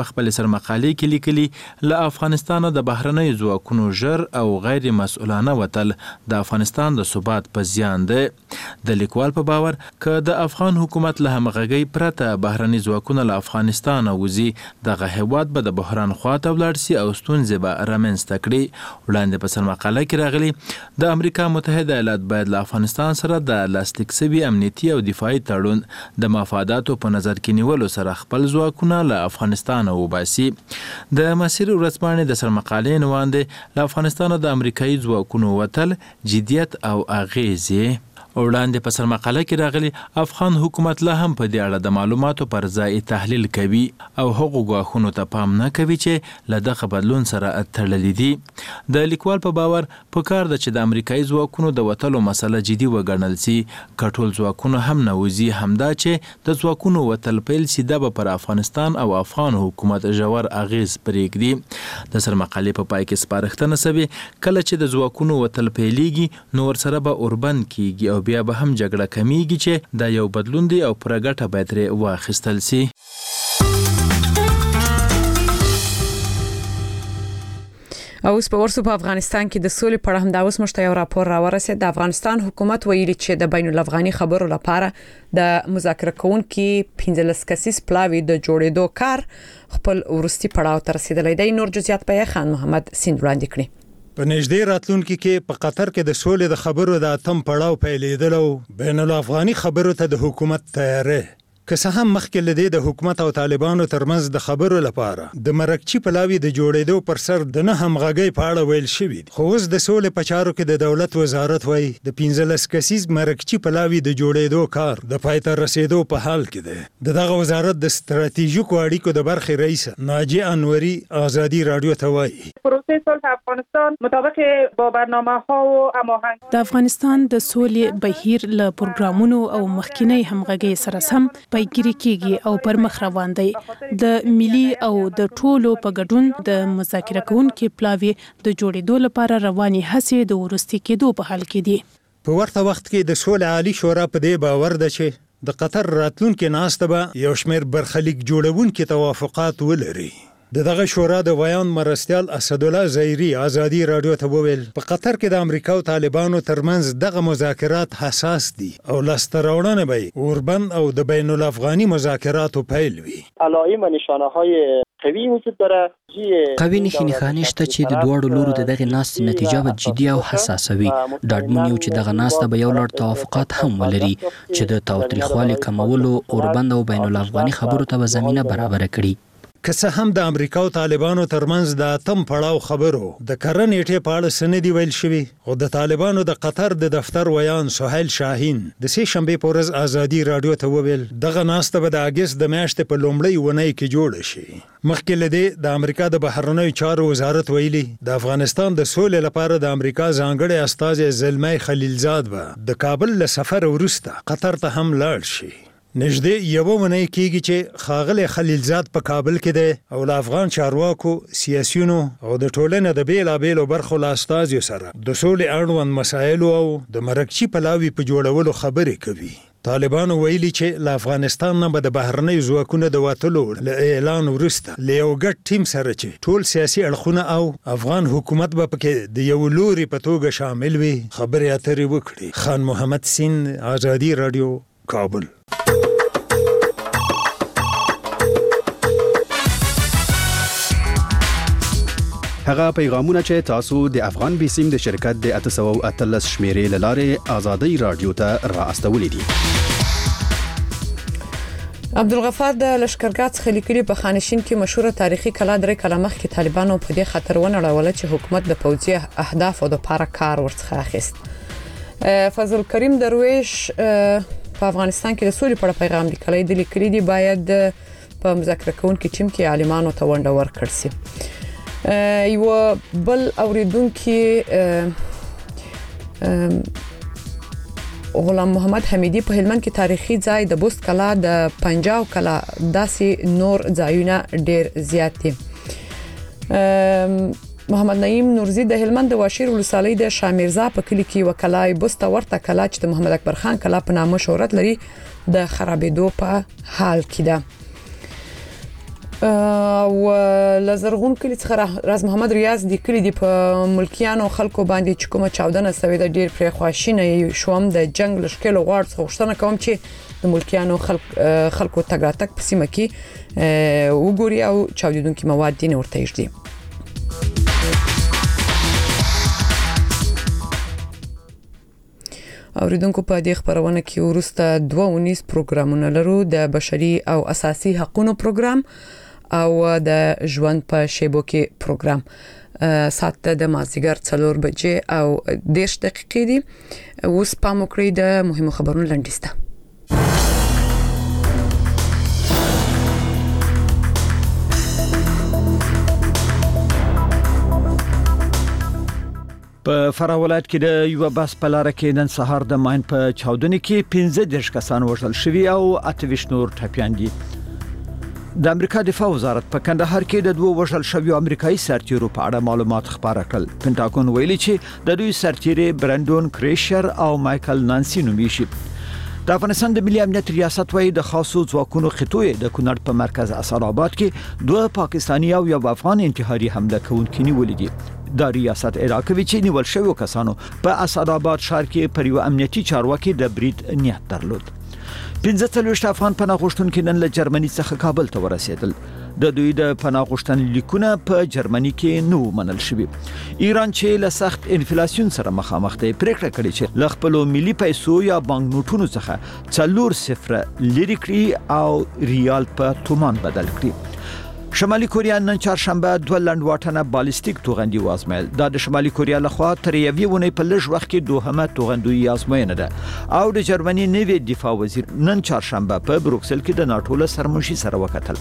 په خپل سرمقالې کې لیکلي له افغانستان د بهرنۍ ځواکونو ژر او غیر مسؤلانه وتل د افغانستان د ثبات په زیان دی. د لیکوال په باور که د افغان حکومت له همغږۍ پرته بهرني ځواکونه له افغانستان وځي دغه هیواد به د بحران خواته ولاړ سي او ستونزې به رامنځته کړي. وړاندې په سرمقاله کې راغلي د امریکا متحده ایالات باید له افغانستان سره د لاسلیک شوي امنیتي او دفاعي تړون د مفاداتو په نظر کې نیولو سره خپل ځواکونه له افغانستان وباسي. د مسیر ورځپاڼې د سرمقالې عنوان دی له افغانستان د امریکایي ځواکونو وتل جدیت او اغیزې. وړاندې په سرمقاله کې راغلي افغان حکومت لا هم په دې اړه د معلوماتو پر ځای تحلیل کوي او هغو ګواښونو ته پام نه کوي چې له دغه بدلون سره تړلي دي. د لیکوال په باور په کار ده چې د امریکایي ځواکونو د وتلو مسله جدي وګڼل سي. که ټول ځواکونه هم نه وځي همدا چې د ځواکونو وتل پیل سي دا به پر افغانستان او افغان حکومت ژور اغیز پرېږدي. د سرمقالې په پای کې سپارښتنه شوې کله چې د ځواکونو وتل پیلېږي نو ورسره به اوربند کیږي او بیا به هم جګړه کمیږي چې دا یو بدلون دی او پوره ګټه باید ترې واخیستل سي. او اوس په ورسو په افغانستان کې د سولې په اړه هم دا اوس مشته یو راپور راورسید. د افغانستان حکومت ویلي چې د بین الافغاني خبرو لپاره د مذاکره کوونکي 15 کسیز پلاوی د جوړېدو کار خپل ورستي پړاو ته رسیدلی دی. نور جزئیات په خان محمد سیند وړاندې کړي. په نږدې راتلونکي کې په قطر کې د سولې د خبرو د اتم پړاو پیلېدل او بین الافغاني خبرو ته د حکومت تیاری که څه هم مخکې له دې د حکومت او طالبانو ترمنځ د خبرو لپاره د مرکچي پلاوی د جوړېدو پر سر د نه همغږۍ په اړه ویل شوي دي. خو اوس د سولې په چارو کې د دولت وزارت وایي د 15 کسیز مرکچي پلاوی د جوړېدو کار د پای ته رسېدو په حال کې دی. دغه وزارت د ستراتیژیکو اړیکو د برخې رئیس ناجی انوري آزادی رادیو ته وایي پروسه صلح افغانستان مطابق با برنامه‌ها و هماهنگ د افغانستان د سولې بهیر له پروګرامونو او مخکینی همغږۍ سره سم پیګیری کیږي او پر مخ روان دی. د ملي او د ټولو په ګډون د مذاکره کوونکو پلاوی د جوړېدو لپاره رواني هڅې د ورستي کېدو په حال کې دي. په ورته وخت کې د سولې عالی شورا په دې باور ده چې د قطر راتلونکي ناسته به یو شمېر برخلیک جوړونکي توافقات ولري. دغه شورا د ویان مرستیال اسد الله زیری آزادی رادیو ته وویل په قطر کې د امریکا او طالبانو ترمنځ دغه مذاکرات حساس دي او لستراوړنه به اوربند او د بین الافغاني مذاکراتو پیل وي. علائم نشانه‌های قوی وجود داره. قوي نښانې شته چې د دوړو لورو دغه ناستې نتیجه به جدي او حساسه وي. ډاډمن یو چې دغه ناسته به یو لړ توافقات هم ولري چې د تاوتریخوالي کمولو اوربند او بین الافغاني خبرو ته به زمينه برابر کړي. که څه هم د امریکا او طالبانو ترمنځ د اتم پړاو خبرو د کرنېټې په اړه سندي ویل شوی او د طالبانو د قطر د دفتر ویان سهیل شاهین د سې شنبه په ورځ آزادی رادیو ته وویل دغه ناسته به د اگست د میاشتې په لومړۍ ونې کې جوړ شي. مخکې له دې د امریکا د بهرنیو چارو وزارت ویلي د افغانستان د سولې لپاره د امریکا ځانګړي استازي زلمي خلیلزاد به د کابل له سفر وروسته قطر ته هم لاړ شي. نږدې یو ونې کېږي چې خاغلی خلیلزاد په کابل کې دی او له افغان چارواکو سیاسیونو او د ټولنې د بیلابیلو برخو له استازیو سره د سولې اړوند مسایلو او د مرکچي پلاوي په جوړولو خبرې کوي. طالبانو ویلي چې له افغانستان نه به د بهرنۍ ځواکونو د وتلو له اعلان وروسته له یو ګډ ټیم سره چې ټول سیاسي اړخونه او افغان حکومت به پکې د یو لوري په توګه شامل وي خبرې اترې وکړي. خان محمد سیند آزادی رادیو کابل. هغه پیغامونه چې تاسو د افغان بیسیم د شرکت د 813 شمیرې لاره آزادی رادیو ته را استولې دي. عبدالغفار د لشکرګاه څخه لیکلي په خانشین کې مشهوره تاریخي کلا درې کاله مخکې طالبانو په دې خطر ونړوله چې حکومت د پوځي اهدافو لپاره کار ورڅخه اخیست. فضل کریم درویش په افغانستان کې د سولې په اړه پیغام لیکلی دی. لیکلي دی باید په مذاکره کوونکي ټیم کې عالمانو ته ونډه ورکړل شي. یو بل اوریدونکو غلام محمد حمیدی په هلمند کې تاریخي ځای د بوست کلا د پنجاو کلا داسې نور ځایونه ډیر زیات دي. محمد نعیم نورزی د هلمند د واشیر ولسوالۍ د شامیرزا په کلی کې وکلای بوست ورته کلا چې د محمد اکبر خان کلا په نامه شهرت لري د خرابېدو په حال کې ده. او لزرغون کلی څخه راز محمد ریاض د کلی د ملکیانو خلکو باندې چې کومه چاودنه سوي د ډیر پر خواشینه شوم د جنگ لشکل غواړ څخه غوښتنه کوم چې د ملکیانو خلکو تګراتک په سیمه کې وګوري او چاودیدونکو مواد دین ورته یږدي. اوریدونکو په دې خبرونه کې ورسته 2 پروګرامونه لرو د بشري او اساسي حقوقو پروګرام او د ژوند په شیبو کې پروګرام. ساعت د مازیګر 4 بجې او 10 دقیقې دي. اوس پام وکړئ د مهمو خبرونو لنډیسته. په فراه ولایت کې د یو بس په لار کې نن سهار د ماین په چاودنې کې 15 کسان وژل شوي او 28 نور ټپيان دي. د امریکا دفاع وزارت په کندهار کې د 2 وژل شویو امریکایي سرتیرو په اړه معلومات خبره کړل. پینټاګون ویلي چې د دوی سرتیري برندون کریشر او مایکل نانسی نومي شي. د افغانستان د ملي امنیت ریاست وايي د خاصو ځواکونو خطوې د کونړ په مرکز اسداباد کې 2 پاکستاني او 1 افغان انتحاري حمله کوونکي نیولې دي. د ریاست عراق چې نیول شوی کسانو په اسداباد ښار کې پر یو امنیتي چارواکي د برید نیت درلود. 15 افغان پناه غوښتونکي نن له جرمني څخه کابل ته ورسېدل. د دوی د پناه غوښتن لیکونه په جرمني کې نو منل شوی. ایران چې له سخت انفلیسیون سره مخامخ دی پریکړه کړې چې ل خپل ملي پیسو یا بانک نوټونو څخه 4 لري کړي او ریال په تومان بدل کړي. شمالي کوریا نن چهارشنبه 2 لنډ واټنه بالستیک توغندي وازمایل. دا د شمالي کوریا لخوا تر یوې ونې په لږ وخت کې دوهمه توغندي ازموینه ده او د جرمني نوی دفاع وزیر نن چهارشنبه په بروکسل کې د ناتو له سرمنشي سره وکتل.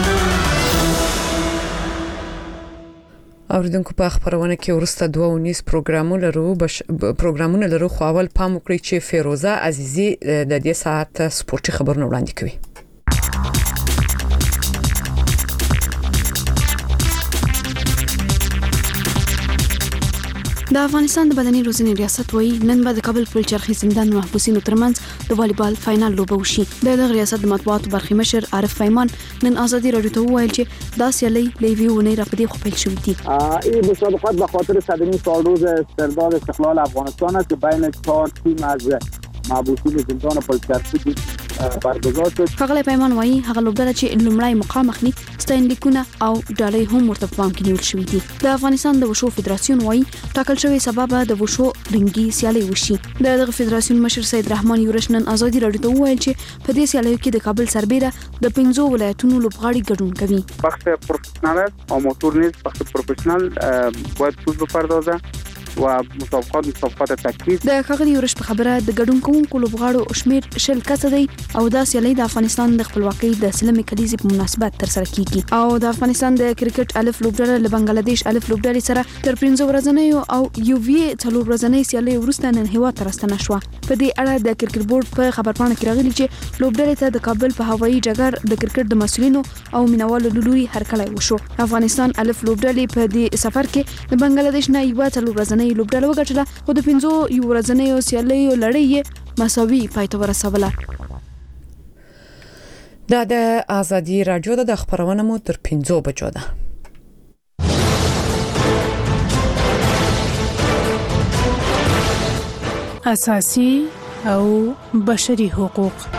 اوریدونکو په خبرونه کې ورسته 2 پروګرامونه لرو خو اول پام وکړئ چې فیروزه عزیزی د دې ساعت سپورتي خبرونه وړاندې کوي. د افغانستان د بدني روزنې ریاست وایي نن به د کابل پل چرخي زندان محبوسینو ترمنځ د والیبال فائنل لوبه وشي. د ریاست د مطبوعاتو برخې مشر عارف فیمان نن آزادی رادیو ته وویل چې دا سیالي لیوی ونی را پدې خو پیل شوې دي. این مسابقات به خاطر صدمی سالروز استرداد استقلال افغانستان است که بین 4 تیم از محبوسین زندان پل چرخی برگزار شد. خغل پیمان وایي هغه لوبډله چې لومړی مقام اخلي ستاینلیکونه او ډالۍ هم ورته پام کې نیول شوې دي. د افغانستان د وشو فدراسیون وایي ټاکل شوی سبب د وشو رنګي سیالي وشي. دغه فدراسیون مشر سید رحمان یورش نن آزادی رادیو ته وویل چې په دې سیالیو کې د کابل سربېره د 15 ولایتونو لوبغاړي ګډون کوي. بخش پروفشنال است آماتور نیست. بخش پروفشنال باید پول بپردازه و مسابقات تکلیف. د خغلی یورش په خبره د ګډون کوونکو لوبغاړو شمیر 10 کسه دی او دا سیالي د افغانستان د خپلواکۍ د سلمې کلیزې په مناسبت تر سره کیږي او د افغانستان د کرکټ الف لوبډله له بنگلاديش الف لوبډلې سره تر 15 ورځې او یو وی 4 ورځې سیالي ورسته نن هیواد ته راستنه شو. په دې اړه د کرکټ بورډ په خبرپاڼه کې راغلي چې لوبډلې ته د کابل په هوایي ډګر د کرکټ د مسولینو او مینوالو لوري هرکلی وشو. افغانستان الف لوبډلې په دې سفر کې د بنگلاديش نه یو 4 ورځې لوبډله وګټله خو د 15 یو ورځې سیالي لړۍ مساوي پای ته ورسوله. دا د آزادی رادیو د خبرونه مو تر 15 بجو ده. اساسي او بشري حقوق.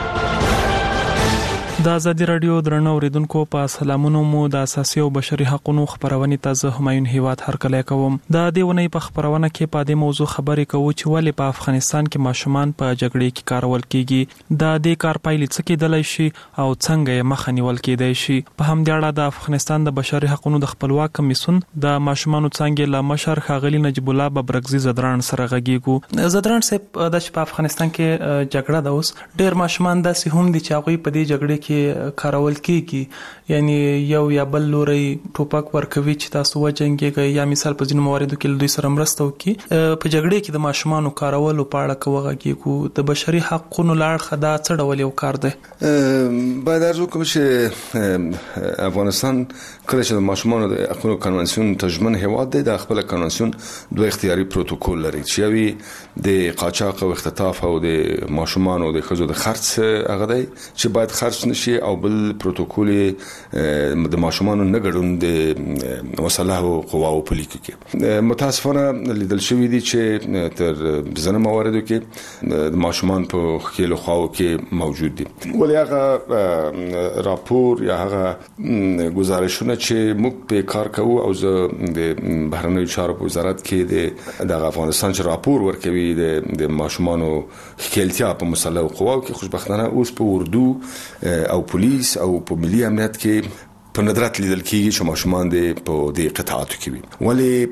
د آزادی رادیو درنو اوریدونکو په سلامونو مو د اساسي او بشري حقوقو خبرونه تاسو همایون هیواد هر کله کوم. د دیونی په خبرونه کې په دې موضوع خبرې کوو چې ولې په افغانستان کې ماشومان په جګړې کې کارول کیږي. د دې کار پایلې څه کېدلای شي او څنګه یې مخه نیول کېدای شي. په همدې اړه د افغانستان د بشري حقوقو د خپلواک کمیسیون د ماشومانو څنګه له مشر خاغلی نجیب الله ببرګزی زدران سره غږیږو. زدران صاحب د په افغانستان کې جګړه د اوس ډېر ماشومان داسې هم دي چې هغه په دې جګړې کې کارول کیږي یعنی یو یا بل لوري ټوپک ورکوي چې تاسو وجنګيږئ یا مثال په ځینو مواردو کې دوی سره مرسته وکړي. په جګړې کې د ماشومانو کارول په اړه کوغږیږي د بشري حقوقو لار خدا څه ډول یو کار دی. باید ارزو کوم چې افغانستان کله چې د ماشومانو د حقوقو کنوانسیون تضمین هواد دی د خپل کنوانسیون دوه اختیاري پروتوکول لري چې یوي د قاچاق او اختطاف او د ماشومانو د خزو د خرڅ هغه دی چې باید خرڅ شي او بل پروتوکول د ماشومان نه ګډون د مسلح قواو په لیکو کې متاسفانه لیدل شوی دي چې تر ځنه مواردو کې د ماشومان په خېلو خواو کې موجود دي ولې هغه راپور یا هغه گزارشونه چې موږ په کار کوو او زه د بهرنیو چارو په وزارت کې د افغانستان چې راپور ورکوي د ماشومانو خېلتیا په مسلح قواو کې خوشبختانه اوس په اردو او پولیس او په ملي امنیت کې په ندرت لیدل کېږي چې ماشومان په دې قطاعاتو کې وي ولې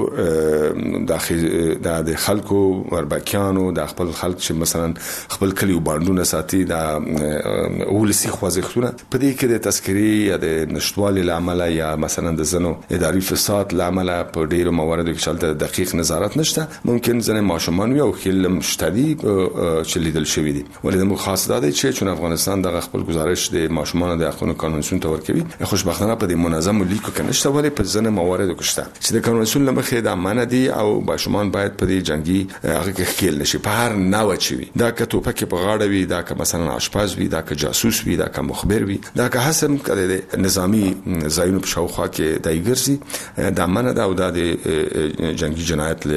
په د خلکو وربکیانو د خپل خلک چې مثلا خپل کلیو باندونه ساتي د ولسی خوځښتونه په دې کې د تذکری یا د نشټوالي لامل یا مثلا د زنو اداري فساد لامل په ډیرو مواردو کې شلته دقیق نظارت نشته ممکن ځنه ماشومان وي او خلم شتدي چې لیدل شوی دي ولې د خاص ده چې افغانستان د خپل گزارش د ماشومان د حقوقو قانون ته ورکوي خوشبختانه په دې منظم لیکو کې نشته ولې په ځنه مواردو کې شته چې د قانون لمخې د امانه دي او ماشومان باید په دې جنگي هغه کې خېل نشي په هر نوع چوي دا که توپک په غاړه وي دا که مثلا آشپز وي دا که جاسوس وي دا که مخبر وي دا که حسب کړي نظامی ځایونو په شاوخوا کې دای ګرځي د امانه دا او د جنگي جنایت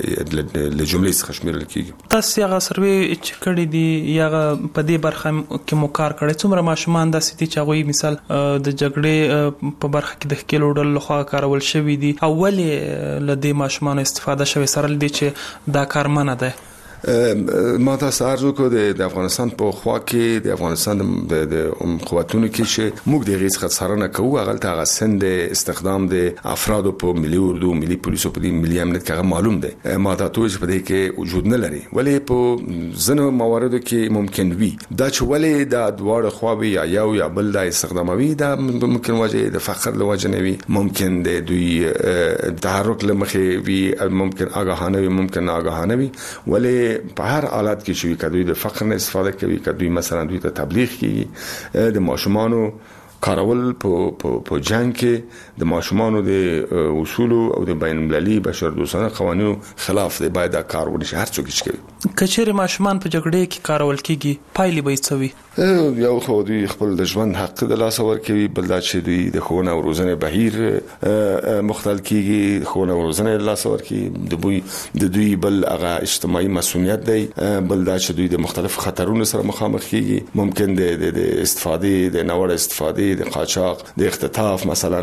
له جملې څخه شمیرل کیږي تاسو هغه سروي چې کړی دی یا په دې برخه کې مو کار کړی څومره ماشومان د سيتي چاغوي مثال د جګړې په برخه کې د خېلو ډول لخوا کارول شوی دي اولې لدې ماشومان استفاده شوی سره لدې چې دا کار منه ده ما تاسو ارزو کو د افغانستان په خوا کې د افغانستان د قوتونو کې چې موږ د غیڅ خسرانه کوو هغه ته سند استخدام د افراد په ملي اردو ملي پولیسو په ملي امنیت کې معلوم ده ما تاسو په دې کې وجود نه لري ولې په ځنو مواردو کې ممکن وي دا چې ولې د دواړو خواوي یا یو یا بل د استخداموي دا ممکن وجه د فخر له وجه نه وي ممکن د دوی تحرک لمخې وي ممکن آگاهانه وي ممکن آگاهانه وي ولې په هر حالت کې شوی کدوې د فقر نه استفاده کوي کدوې مثلا دوی ته تبلیغ کوي د ماشومانو کارول په جنگ کې د ماشومانو د اصول او د بین المللي بشردوستانه قوانینو خلاف دی باید دا کار ونشي هر څوک چې کوي کچېره ماشومان په جګړه کې کارول کیږي پایلې به څه وي یو خو دوی خپل د ژوند حق د لاس ورکوي بل دا چې دوی د ښوونه او روزنې بهیر مختل کیږي ښوونه او روزنې د لاس ورکوي د دوی بل هغه اجتماعي مسؤلیت دی بل دا چې دوی د مختلف خطرونو سره مخامخ کیږي ممکن د استفاده د نوړ استفاده د قاچاق د اختطاف مثلا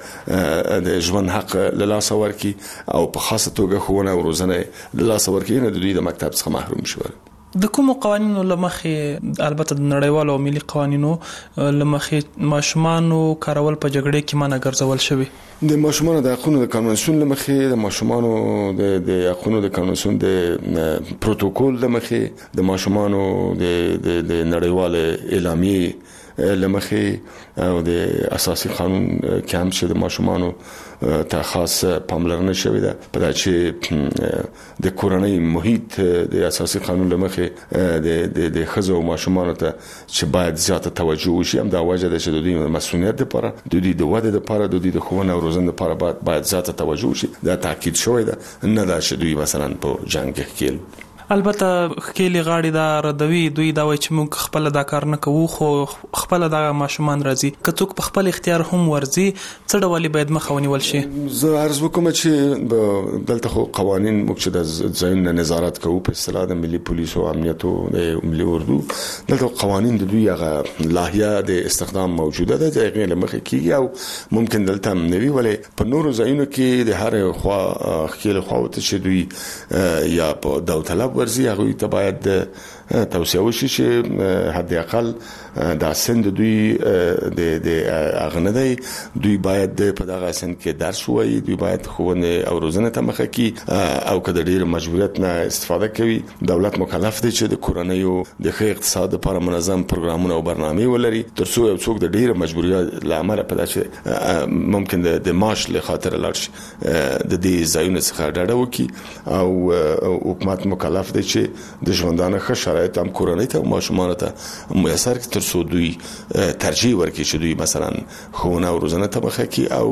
د ژوند حق له لاس ورکي او په خاصه توګه ښوونه او روزنه له لاس ورکي نه د دوی د مکتب څخه محروم شول د کوم قوانینو لمخې البته د نړیوالو او ملي قوانینو لمخې ماشومانو کارول په جګړه کې منع ګرځول شوی د ماشومانو د حقوقو قانون لمخې د ماشومانو د حقوقو قانون د پروتوکول لمخې د ماشومانو د نړیوال اعلامیه لمخې او د اساسي قانون کې هم چې د ماشومانو ته خاص پاملرنه شوې ده په دا چې د کورنۍ محیط د اساسي قانون لمخې د خزو او ماشومانو ته چې باید زیاته توجه وشي هم دا وجه ده چې د دوی مسؤلیت لپاره د دوی د وده لپاره د دوی د ښوونه او روزنې لپاره باید زیاته توجه وشي دا تاکید شوی ده نه دا چې دوی مثلا په جنگ کې البته خېلې غاړي دا ردوي دوی دا وایي چې موږ خپل دا کار نه کوو خو خپل دا ماشومان راځي که څوک په خپل اختیار هم ورځي څه ډول باید مخه ونیول شي زه عرض وکم چې دلته خو قوانين موږ چې د ځایونو نظارت کوو په اصطلاح د ملي پولیس او امنیت او ملي اردو دلته قوانين د دوی هغه لاهیا د استخدام موجوده ده چې غیر مخه کیږي او ممکن دلته نوي ولې په نورو ځایونو کې د هر خوا خېل خواوت چې دوی یا په داوطلب ورزي هغه ته باید توصیه وشي چې حد اقل د سند دوی د اغنده دوی باید په دغه سند کې درس وایي دوی باید ښوونه او روزنه ته مخه کی او کله ډیر مجبوریت نه استفاده کوي دولت مکلف دی چې د کورنیو د ښه اقتصاد لپاره منظم پروګرامونه او برنامه ولري ترڅو یو څوک د ډیر مجبوریت لامل په داسې ممکن د معاش له خاطر لاړ شي د دې ځایونو څخه ډډه وکړي او حکومت مکلف دی چې د ژوندانه ښه شرایط شرایط هم کورنۍ ته ماشومان ته میسر تر څو دوی ترجیح ورکړي چې دوی مثلا خونه او روزنه ته مخه کی او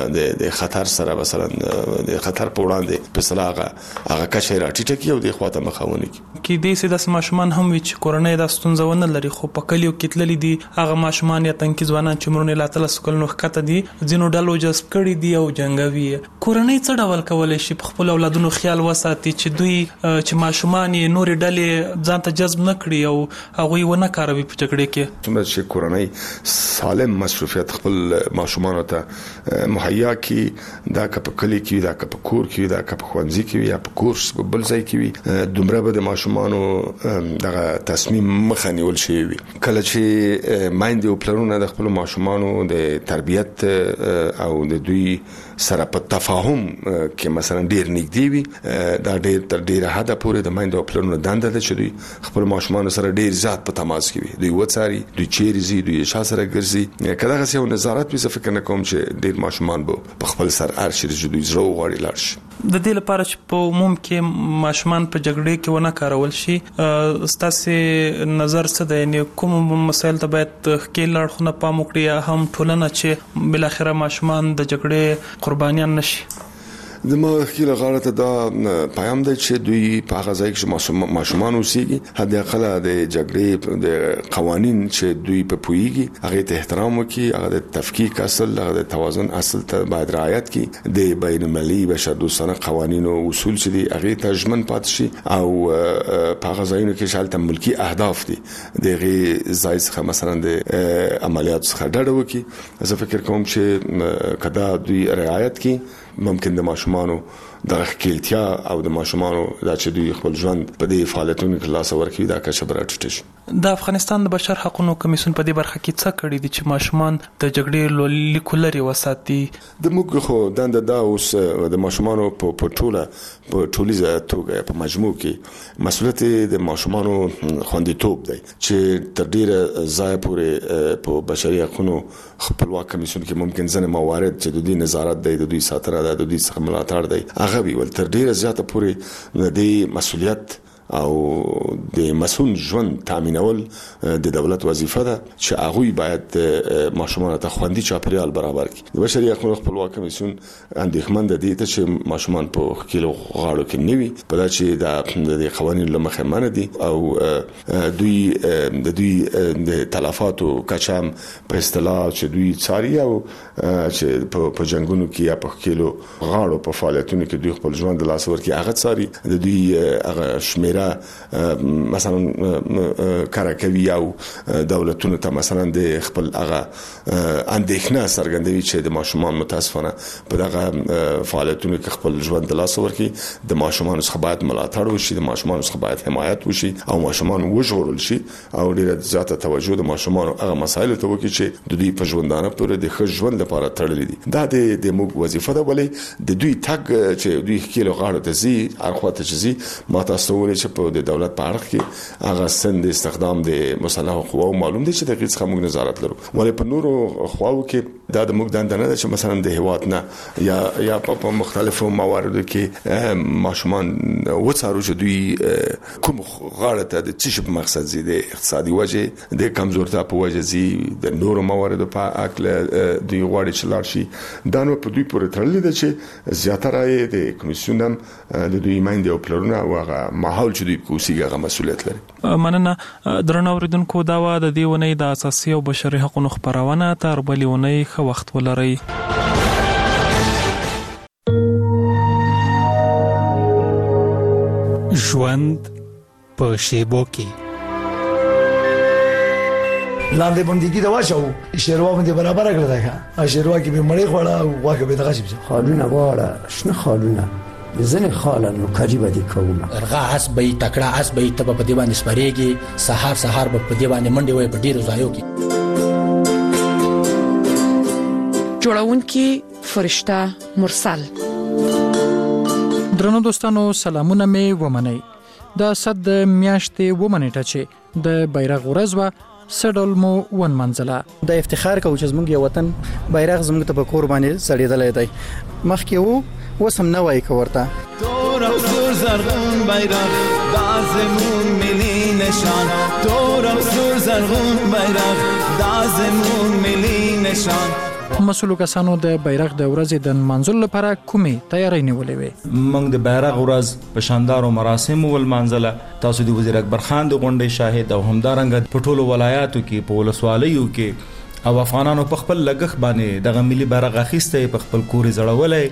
د خطر سره مثلا د خطر په وړاندې په صلاغه هغه کچې راټیټه کی او د خواته مخاونه کی دې سي د ماشومان هم وی چې کورنۍ د ستونزونه لري خو په کلیو کې تللی دي هغه ماشومان یا تنکي ځوانان چې مرونه لا تل سکل نو خته دي ځینو ډلو جذب کړي دي او جنگوي کورنۍ څه ډول کولای شي په خپل اولادونو خیال وساتي چې دوی چې ماشومان یې نور ډلې ځان ته جذب نه کړي او هغه ونه کاروي په جګړه کې څومره چې کورنۍ سالم مصروفیت خپل ماشومان ته مهیا کی دا په کلی کې دا په کور کې دا په خوانځي کې یا په کورس په بل ځای کې وي دومره به د ماشومانو دغه تصمیم مخه نیول شي کله چې مایند او پلانونه د خپل ماشومانو د تربیت او د دوی سره په تفاهم کې مثلا ډیر نږدې وي دا ډیر تر ډیره حد پورې د مایند او پلانونو دنده ده چې دوی خپل ماشومان سره ډیر زیات په تماس کې وي دوی وڅاري دوی چیرې زی دوی شاسره ګرځي کله هغه څه نظارت به فکر نه کوم چې ډیر ماشومان په خپل سر ارشي چې دوی زړه غواړي لاړ شي د دې لپاره چې په عموم کې ماشومان په جګړې کې ونه کارول شي ستاسو نظر څه دی یعنی کوم مسایل ته باید کې لړخونه پام وکړي یا هم ټولنه چې بل اخره ماشومان د جګړې قربانیان نشي د ما خیله غاړه ته دا پیغام دی چې دوی په هغه ځای کې ماشومان اوسېږي حد اقل د جګړې د قوانين چې دوی په پويږي هغه ته احترام وکړي هغه د تفکیک اصل هغه د توازن اصل ته باید رعایت کړي د بین المللي بشردوستانه قوانين او اصول چې دي هغه ته ژمن پات شي او په هغه ځایونو کې شالته ملکی اهداف دي دغه ځای څخه مثلا د عملیات څخه ډډه وکړي زه فکر کوم چې کدا دوی رعایت کړي ممکن د ماشومانو د خپلتیا او د ماشومانو د چې دوی خپل ژوند په دې فعالیتونو کې لاس ورکړي دا که شبره ټټ شي د افغانستان د بشر حقوقو کمیسیون په دې برخه کې څه کړی دي چې ماشومان د جګړې لیکولري وساتي د موږ خو دا اوس د ماشومانو په ټولیزه توګه په مجموع کې مسؤلیت د ماشومانو خوندیتوب دی چې تر ډیره ځای پورې په بشري حقوقو خپلواک کمیسیون کې ممکن ځنه موارد چې د دوی نظارت دی د دوی ساتنه ده د دوی څخه ملاتړ دی هغه وی ول تر ډیره زیاته پورې د مسؤلیت او د مسؤل ژوند تامینول د دولت وظیفه ده چې هغه باید ماشومان ته خوندي چاپریال برابر کړي د بشري حقوقو خپلواک کمیسیون اندېښمن دي چې ماشومان په کېلو غاړو کې نیوي په دا چې د قوانینو لمخه منه دي او دوی د تلفاتو کچام په اصطلاح چې دوی څاري او چې په جنگونو کې یا په کېلو غاړو په فعالیتونو کې دوی خپل ژوند د لاس ورکړي هغه څاري د دوی هغه شمیره مثلا کارکوي او دولتونو ته مثلا د خپل هغه اندېښنه څرګندوي چې د ماشومان متاسفانه په دغه فعالیتونو کې خپل ژوند د لاس ورکړي د ماشومان څخه باید ملاتړ وشي د ماشومان څخه باید حمایت وشي او ماشومان وژغورل شي او ډیره زیاته توجه د ماشومان هغه مسایل ته وکړي چې د دوی په ژوندانه پورې د ښه ژوند لپاره تړلې دي دا د موږ وظیفه ده ولې د دوی تګ چې دوی کېلو غاړه ته زی اړخواته چې زی ما تاسو ولې چې په د دولت په اړه کې هغه سند استخدام د مسلح قواو معلوم دي چې د هغې څخه موږ نظارت لرو ولې په نورو خواو کې دا د موږ دنده نه ده چې مثلا د هیواد نه یا په مختلفو مواردو کې ماشومان وڅارو چې دوی کوم غاړه ته د څه په مقصد زی د اقتصادي وجه د کمزورتیا په وجه زی د نورو مواردو په اکل دوی غواړي چې لاړ شي دا نو په دوی پورې تړلې ده چې زیاتره یې د کمیسیون هم د دوی مایند او پلانونه او هغه ماحول چې دوی کوسیږي هغه مسؤلیت لري مننه درنو اوریدونکو دا و د دې ونې د اساسي او بشري حقوقو خبرونه تر بلې ونې ښه وخت ولرئ ژوند په شیبو کې لاندې باندې دا واچو شیروا باندې برابر کړل دا شیروا کې به مړی خوړه او واکه به دغه شي خالونه واړه شنه خالونه ځنه خالانو کاجی باندې کوم ارغه اس به تکړه اس به ته په دی باندې سپریږي سحر به په دی باندې منډي وای په ډیرو ځایو کې جوړونکي فرشته مرسل درنو دوستانو سلامونه می ومنئ د صد میاشتې ومنټه چې د بیرغ ورځ و سډل مو ون منزله د افتخار کو چې زموږ یو وطن بیرغ زموږ ته په قرباني سړېدل دی مخکې وو وسم نه وای کوړتا تور او زرغون بیرغ د دازمون ملی نشان تور او سور زرغون بیرغ دازمون ملی نشان. مسؤلو کسانو د بیرغ د ورځې د منځل لپاره کومې تیاری نیولې وي؟ موږ د بیرغ ورځ په شاندارو مراسمو ولمانځله. تاسو د وزیر اکبر خان د غونډې شاهد او همدارنګه په ټولو ولایاتو کې په ولسوالیو کې او افغانانو په خپل لګښ باندې د ملي بیرغ اخیسته په خپل کورې زړولې.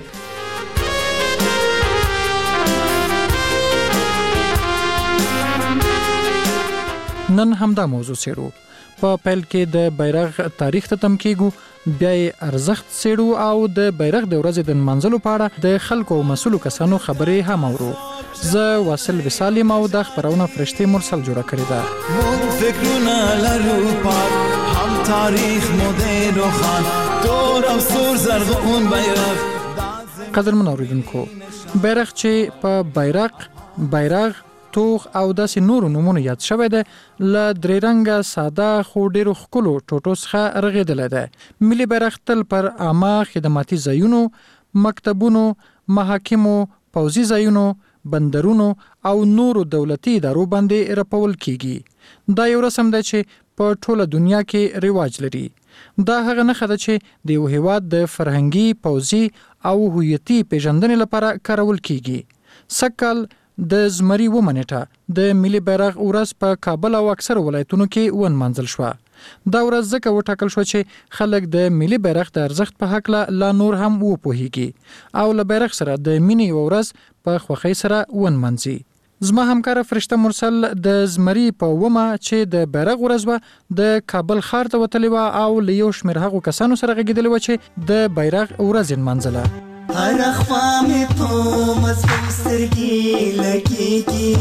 نن همدا موضوع سیرو په پیل کې د بیرغ تاریخ ته تم کېږو، بیا یې ارزښت سیرو او د بیرغ د ورځې د منځلو په اړه د خلکو او مسؤلو کسانو خبرې هم اورو. زه واصل وسالم او د خبرونه فرشتي مرسل جوړه کړې ده. مون فکرونه لرو پاک هم تاریخ مدیر و خان تور او سور زرغون بیرغ. قدرمن اوریدونکو، بیرغ چې په بیرغ توغ او داسې نورو نومونو یاد شوی دی، له درې رنګه ساده خو ډېرو ښکلو ټوټو څخه رغېدلی دی. ملي بیرغ تل پر عامه خدماتي ځایونو، مکتبونو، محاکمو، پوځي ځایونو، بندرونو او نورو دولتي ادارو باندې رپول کیږي. دا یو رسم دی چې په ټوله دنیا کې رواج لري. دا هغه نښه ده چې د یو هیواد د فرهنګي، پوځي او هویتي پیژندنې لپاره کارول کیږي. سږکال د زمري ومنټه د ملي بیرغ ورځ په کابل او اکثر ولایتونو کې ونمانځل شوه. دا ورځ ځکه وټاکل شو چې خلک د ملي بیرغ د ارزښت په هکله لا نور هم وپوهیږي او له بیرغ سره د مینې یوه ورځ په خوښۍ سره ونمانځي. زما همکاره فرشته مرسل د زمري په ومه چې د بیرغ ورځ وه د کابل ښار ته وتلې وه او له یو شمېر هغو کسانو سره غږېدلې وه چې د بیرغ ورځ یې نمانځله. هر خوا می په مزګو سترګې لګېږي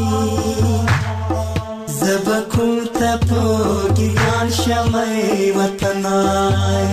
زبه کوم ته په ګریان شمې وطنای.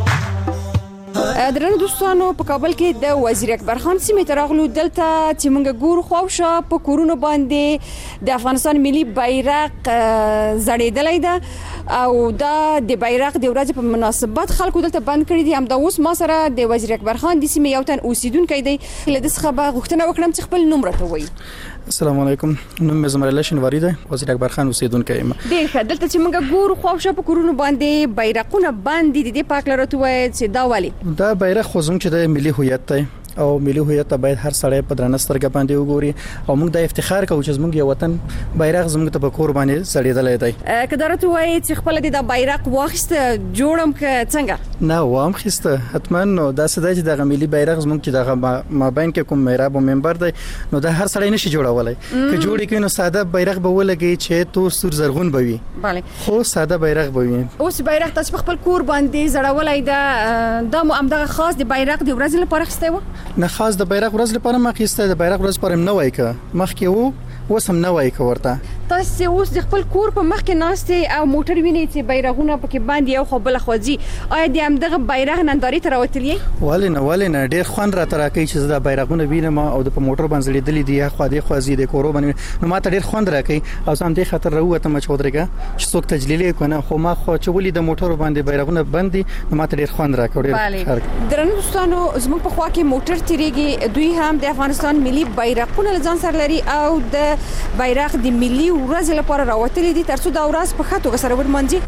درنو دوستانو، په کابل کې د وزیر اکبر خان سیمې ته راغلو. دلته چې موږ ګورو خواوشا په کورونو باندې د افغانستان ملي بیرغ زړېدلی ده او دا د بیرغ د ورځې په مناسبت خلکو دلته بند کړی دي. همدا اوس ما سره د وزیر اکبر خان د سیمې یو تن اوسیدونکی دی. له ده څخه به غوښتنه وکړم چې خپل نوم راته ووایي. السلام علیکم، نوم مې زمری شینواری دی، وزیر اکبر خان اوسیدونکی یم. ډېر ښه. دلته چې موږ ګورو خواوشا په کورونو باندې بیرغونه بند دي، د دې په هکله راته ووایه چې دا ولې؟ دا بیرغ خو زموږ چې د ملي هویت دی او ملي هویت ته باید هر سړی په درنه سترګه باندې وګوري او موږ د افتخار کوو چې زموږ یو وطن بیرغ زموږ ته په کور باندې زړېدلی دی. که دا راته ووایي چې خپله دې دا بیرغ واخیسته جوړم که څنګه؟ نه وام خیسته حتما. نو داسې دی چې دغه ملي بیرغ زموږ چې دغه مابین کې کوم محراب او منبر دی نو دا هر سړی نشي جوړولی. که جوړ کړي نو ساده بیرغ به ولګي چې تور سور زرغون به وي، خو ساده بیرغ به وي. اوس بیرغ تاسو په خپل کور باندې زړولی ده، دا مو همدغه خاص د بیرغ د ورځې لپاره اخیستی و؟ نه، خاص د بیرغ ورځ لپاره ما اخیستی. د بیرغ ورځ لپاره نه وای که مخکې وو، اوس هم نه وای که ورته. تاسو اوس د خپل کور په مخ کې ناستې او موټر وینئ چې بیرغونه پکې باندې یو خو بله خوا ځي. آیا د همدغه بیرغ نندارې ته راوتلي یې؟ ولې نه، ډېر خوند راته راکوي چې زه دا بیرغونه وینم او د په موټر باندې زړېدلي دي، خوا دې خوا ځي د کورو باندې، نو ما ته ډېر خوند راکوي او زه همدې خاطر راووتم چې ودرېږه چې څوک تجلیل یې کړو نه. خو ما خو چې ولې د موټرو باندې بیرغونه بند دي نو ما ته ډېر خوند راکوي. درنو دوستانو، زموږ په خوا کې موټر تېرېږي، دوی هم د افغانستان ملي بیرغونه له ځان سره لري او د بیرغ د ملي ورځې لپاره راوتلي دي ترڅو دا ورځ په ښه توګه سره ونمانځي.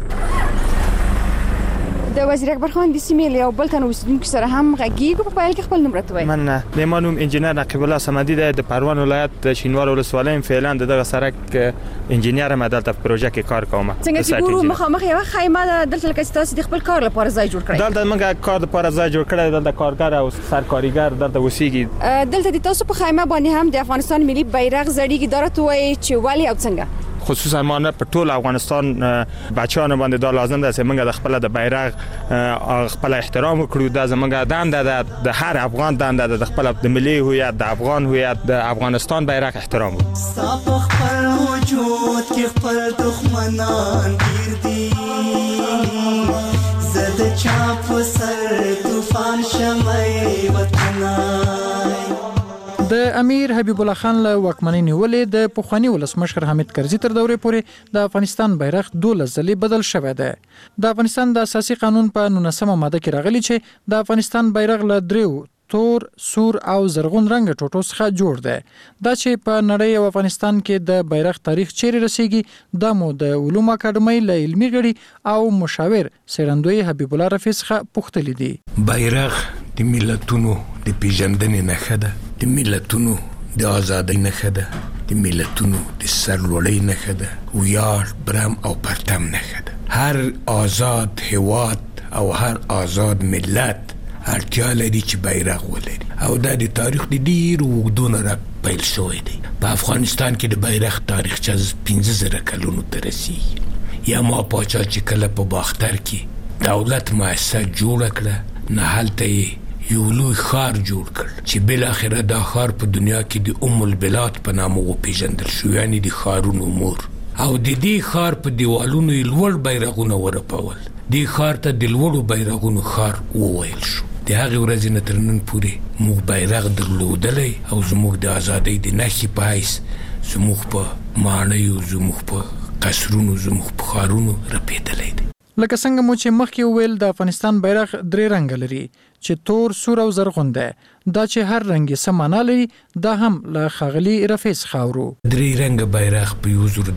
د وزیر اکبر خان د سیمې له یو بل تن اوسیدونکي سره هم غږیږو. په پیل کې خپل نوم راته وایي. من د ما نوم انجینر نقیب الله صمدي دی، د پروان ولایت د شینوار ولسوالۍ فعلا دغه سړک انجینر یم. دلته په پروژه کې کار کوم. څنګه چې ګورو مخامخ یوه خیمه ده، دلته لکه چې تاسو د خپل کار لپاره ځای جوړ کړی. دلته موږ کار لپاره ځای جوړ کړی، دلته کارګر او سرکارګر دلته اوسېږي. دلته د تاسو په خیمه باندې هم د افغانستان ملي بیرغ زړیږي. دا راته وایي چې ولې او څنګه؟ خصوصا ما نه په ټول افغانستان بچیانو باندې دا لازم ده چې موږ د خپل د بیرغ خپل احترام وکړو. دا زموږ دنده ده، د هر افغان دنده ده، د خپل د ملي هویت، د افغان هویت، د افغانستان بیرغ احترام وکړو. صاحب خپل وجود کې خپل دښمنان ډیر دي، زده چا په سر طوفان شمعې وطنای. د امیر حبیب الله خان له واکمنۍ نیولې د پخواني ولسمشر حامد کرزي تر دورې پورې د افغانستان بیرغ 12 ځلې بدل شوی دی. د افغانستان د اساسي قانون په 19مه ماده کې راغلی چې د افغانستان بیرغ له 3 تور، سور او زرغون رنگ ټوټو څخه جوړ دی. دا چې په نړۍ او افغانستان کې د بیرغ تاریخ چیرې رسیږي دا مو د علوم اکاډمۍ له علمي غړي او مشاور سرندوی حبیب الله رفیع څخه پوښتلي دي. بیرغ د ملتونو د پیژندنې نښه ده، د ملتونو د ازادۍ نښه ده، د ملتونو د سرلوړۍ نښه ده، ویاړ، برم او پرتم نښه ده. هر آزاد هیواد او هر آزاد ملت اړتیا لري چې بیرغ ولري او دا د تاریخ د ډیرو اوږدونو را پیل شوی دی. په افغانستان کې د بیرغ تاریخچه 15,000 کلونو ته رسیږي. یا ما پاچا چې کله په باختر کې دولت مؤسسه جوړه کړه نه هلته یو لوی ښار جوړ کړ چې بل اخره دا ښار په دنیا کې د ام البلاد په نامه وپیژندل شو، یعنی د ښارونو مور. او د دې ښار په دیوالونو یې لوړ بیرغونه ورپول. دې ښار ته د لوړو بیرغونو ښار وویل شو. د هغې ورځې نه تر نن پورې موږ بیرغ درلودلی او زموږ د ازادۍ د نښې په حیث زموږ په ماڼیو، زموږ په قصرونو، زموږ په ښارونو رپېدلی دی. لکه څنګه مو چې مخکې وویل د افغانستان بیرغ 3 رنګ لري چې تور، سور او زرغون ده. دا چې هر رنګ یې څه معنا لري دا هم له ښاغلي رفیع څخه اورو. 3 رنګه بیرغ په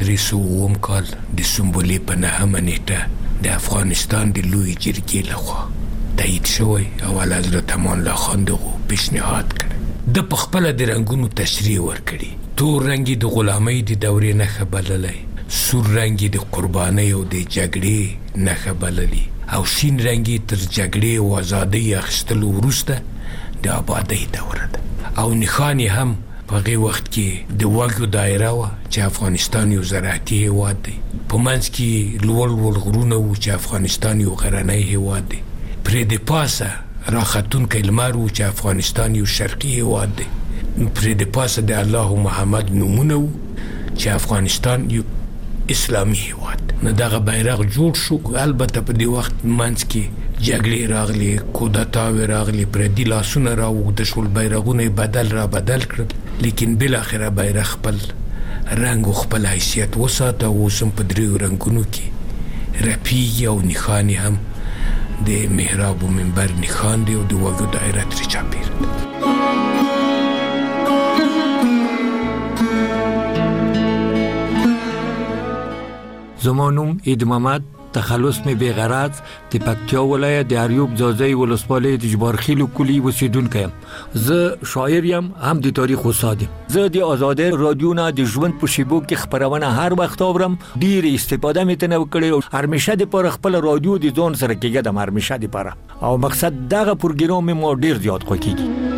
1302 کال د سنبلې په 9 نیټه د افغانستان د لوی جرګې لخوا تایید شوی او حضرت امان الله خان دغه پیشنهاد کړ. د په خپله د رنګونو تشریح ورکړي. تور رنګ د غلامۍ د دورې نښه بللی، سور رنګ د قربانۍ او د جګړې نښه بللی او شین رنګ تر جګړې او ازادۍ اخیستلو وروسته د آبادۍ دوره ده. او نښان هم په هغې وخت کې د وږو دایره وه چې افغانستان یو زراعتي هیواد دی. په منځ کې لوړ لوړ غرونه وو چې افغانستان یو غرنی هیواد دی. پرې د پاسه راختونکی لمر وو چې افغانستان یو شرقي هیواد دی. پرې د پاسه د الله محمد نومونه وو چې افغانستان یو اسلامي هیواد. نو دغه بیرغ جوړ شو. البته په دې وخت منځ کې جګړې راغلي، کودتاوې راغلي، پردي لاسونه راوږده شول، بیرغونه یې بدل کړل، لیکن بالاخره بیرغ خپل رنګ او خپل حیثیت وساته. اوس هم په 3 رنګونو کې رپیږي او نښان هم د محراب و منبر نښان دی او د وږو دایره ترې چاپېره ده. زما نوم عید محمد، تخلص می بیغرض، د پکتیا ولایت د اریوب ځاځی ولسوالۍ د جبارخیل کلی اوسیدونکی یم. زه شاعر یم، هم د تاریخ استاد یم. زه د آزادۍ رادیو نه د ژوند په شیبو کې خبرونه هر وخت اورم. ډیر استفاده مې تنه وکړې او هرمشه د پر خپل رادیو د ځون سره کېږم، هرمشه د پر او مقصد دغه پروګرام مې ډیر زیات خوښیږي.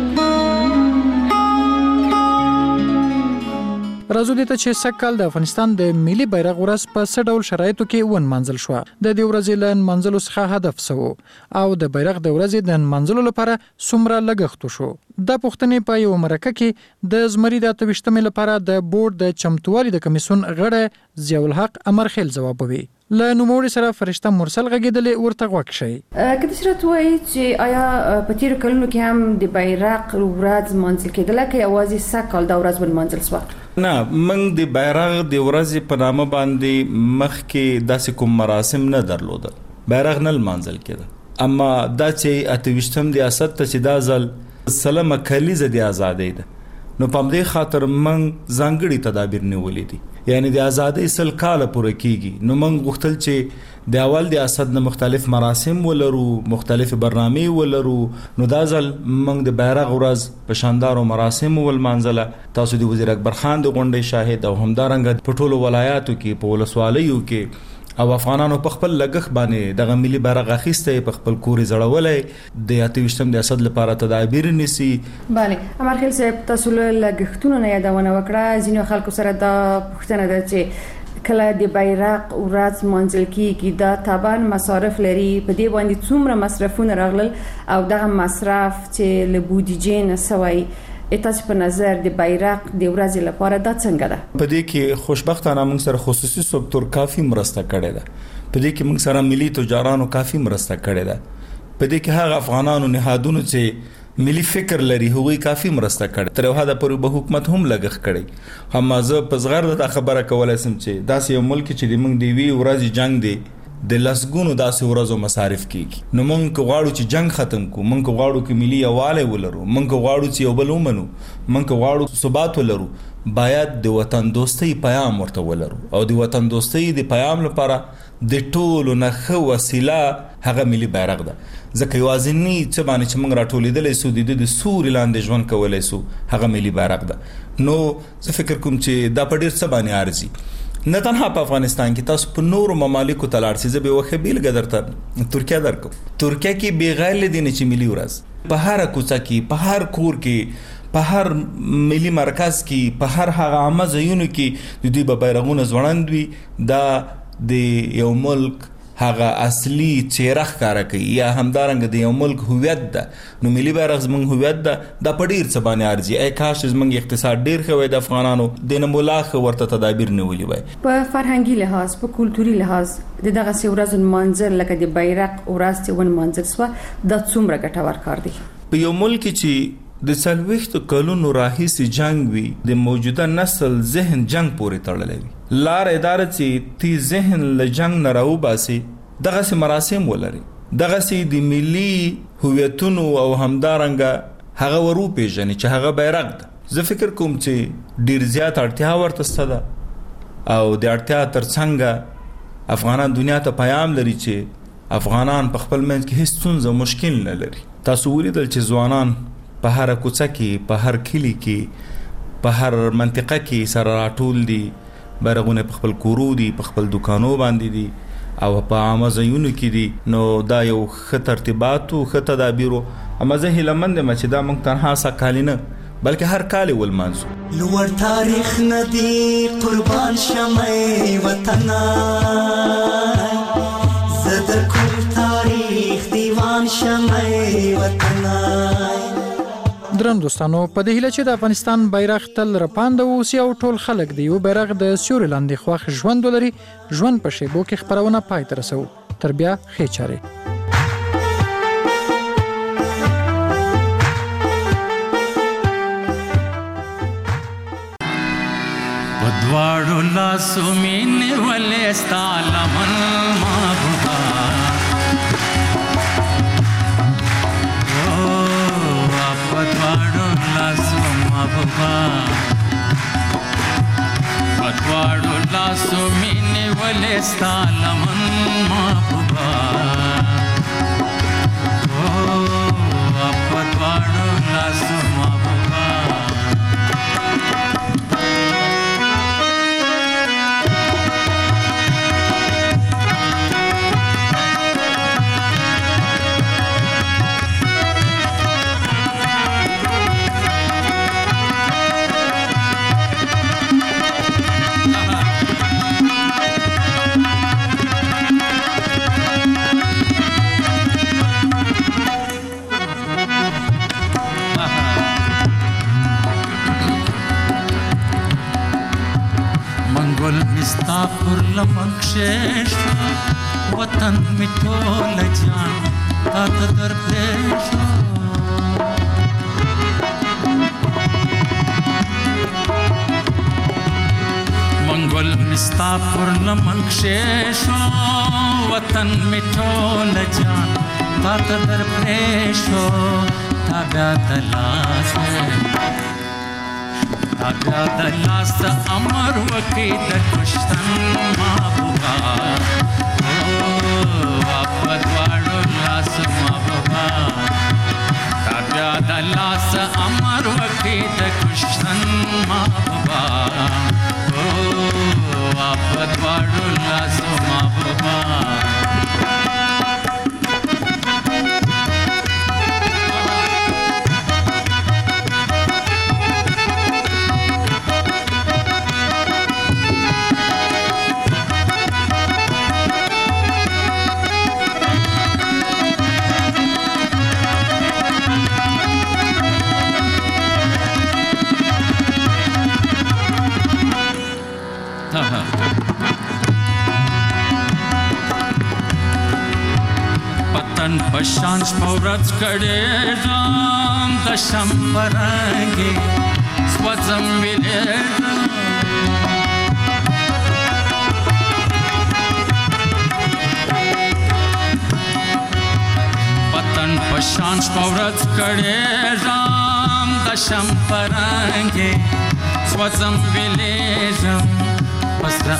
راځو دې ته چې سږ د افغانستان د ملي بیرغ ورځ په څه ډول شرایطو کې ونمانځل شوه. د دې ورځې له نمانځلو څخه هدف څه و او د بیرغ د ورځې د نمانځلو لپاره څومره لګښت وشو؟ دا پوښتنې په یو مرکه کې د زمري د 28مې لپاره د بورډ د چمتووالي د کمیسیون غړی ضیاء الحق امرخیل ځوابوي. له نوموړي سره فرشته مرسل غږېدلې ورته غوږ شئ. که د شرط وایي چې آیا په تیرو کلونو کې هم د بیرغ ورځ نمانځل کېدله که یوازې سږ کال دا ورځ ونمانځل شوه؟ نه، موږ د بیرغ د ورځې په نامه باندې مخکې داسې کوم مراسم نه درلودل. بیرغ نه لمانځل کېده. اما دا چې 28م ریاست ته چې دا ځل سلمه کلیزه د ازادۍ ده، نو په همدې خاطر موږ ځانګړي تدابیر نیولې دي. یعنی د ازادۍ 100 کاله پوره کیږي، نو موږ غوښتل چې د اول د اسد نه مختلف مراسم ولرو، مختلف برنامې ولرو. نو دا ځل موږ د بیرغ ورځ په شاندارو مراسم ولمانځله. تاسو د وزیر اکبر خان د غونډې شاهد او همدارنګه په ټولو ولایاتو کې په ولسوالیو کې او افغانانو په خپل لګښ باندې دغه ملي بیرغ اخیسته، په خپل کور زړولې د 28م د اسد لپاره تدابیر نیسي. bale امرخیل صاحب، تاسو له لګښتونو نه یادونه وکړه. ځینو خلکو سره دا پوښتنه ده چې کله د بیرغ ورځ منځل کیږي دا طبعا مصارف لري، په دې باندې څومره مصرفونه راغلل او دغه مصرف چې له بودیجې نه سوی تاسو په نظر د بیرغ د ورځې لپاره دا څنګه ده؟ په دې کې خوشبختانه موږ سره خصوصي سکتور کافي مرسته کړې ده. په دې کې موږ سره ملي تجارانو کافي مرسته کړې ده. په دې کې هغه افغانانو نهادونو چې ملي فکر لري هغوی کافي مرسته کړې. تر هغه د پرو به حکومت هم لګښ کړي. هم زه په زغر د خبره کولای سم چې داسې یو ملک چې د موږ دی وی ورځي جنگ دی د لسګونو داسې ورځو مصارف کیږي. نو مونږ غواړو چې جنگ ختم کو، مونږ غواړو چې ملي یووالی ولرو، مونږ غواړو چې یو بل ومنو، مونږ غواړو ثبات ولرو. باید د وطن دوستۍ پیغام ورته ولرو او د وطن دوستۍ د پیغام لپاره د ټولو نه ښه وسیله هغه ملي بیرغ ده. ځکه یوازینی څه باندې چې موږ راټولېدلی سو د سوري لاندې ژوند کولی سو هغه ملي بیرغ ده. نو زه فکر کوم چې دا په ډېر څه باندې ارزي. نه تنها په افغانستان کې، تاسو په نورو ممالکو ته لاړ شئ. زه به یوه ښه بیلګه درته ترکیه درکوم. ترکیه کې بغیر له دې نه چې ملي ورځ په هره کوڅه کې، په هر کور کې، په هر ملي مرکز کې، په هر هغه عامه ځایونو کې د دوی به بیرغونه ځوړند وي. دا د یو ملک هغه اصلي څېره ښکاره کوي یا همدارنګه د یو ملک هویت ده. نو ملي بیرغ زموږ هویت ده. دا په ډېر څه باندې ارزي. ای کاش زموږ اقتصاد ډېر ښه وی د افغانانو د نه ملا ښه ورته تدابیر نیولي وای. په فرهنګي لحاظ، په کلتوري لحاظ د دغسې ورځو نمانځل لکه د بیرغ ورځ چې ونمانځل سوه دا څومره ګټور کار دی؟ په یو ملک چې د 40 کلونو راهیسې جنگ وي، د موجوده نسل ذهن جنگ پورې تړلی وي. لار اداره چې تی ذهن له جنگ نه راوباسي، دغسې مراسم ولري، دغسې د ملي هویتونو او همدارنګه هغه وروپېژني چې هغه بیرغ ده. زه فکر کوم چې ډېر زیات اړتیا ورته شته ده او د اړتیا ترڅنګ افغانان دنیا ته پیغام لري چې افغانان په خپل منځ کې هیڅ ستونزه مشکل نه لري. تاسو ولیدل چې ځوانان په هر کوڅه کې، په هر کلی کې، په هر منطقه کې سره راټول دي، بیرغونه په خپل کورو دي، په خپل دکانو باندې دي او په عامه ځایونو کې دي. نو دا یو ښه ترتیبات او ښه تدابیر و. اما زه هیلهمند یم چې دا موږ تنها سږکال نه بلکې هر کال ولمانځو. لوړ تاریخ ندی قربان شمه وطنا، زه د کوم تاریخ دیوان شمه وطنا. درن دوستانو، په دې هیله چې د افغانستان بیرغ تل رپانده اوسي او ټول خلک د یو بیرغ د سیوري لاندې خوښ ژوند ولري. ژوند په شیبو کې خپرونه پای ته رسوو. تر بیا ښې چارې. په دواړو لاسو مې نیولې ستا لمن محبوبه، پدواړو لاسو مینې ولې ستا لمن محبوبه، پدواړو لاسو محبوبه. ستا پر لمن کښېښوه، وطن مې ټوله جان تا ته در پرېښوه. منګل مې ستا پر لمن کښېښوه، وطن مې ټوله جان تا ته در پرېښوه. تا بیا د لاسه بیا د لاس امر وکړي د کشتن محبوبه، په دواړو لاسو محبوبه. تا بیا د لاس امر وکړي د کشتن محبوبه، په دواړو لاسو محبوبه. پتن پشان شپورت کړي ځان د شمبرنګي سوځم ویلې پشان شپورت کړه رام دشم پرانګې سوځم ویلېږم پسر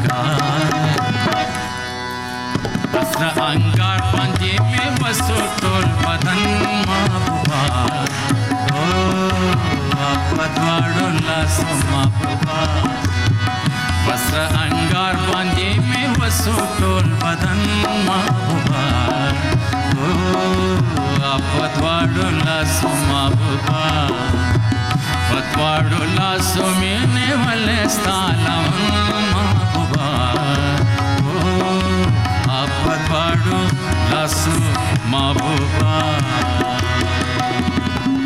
انګار باندې مې وسو ټول بدن محبوبا او پدواړو لاسو محبوبا پسر انګار باندې مې وسو ټول بدن محبوبا او پدواړو لاسو محبوبا پدواړو لاسو مې نه ولستاله محبوبا پدواړو لاسو محبوبا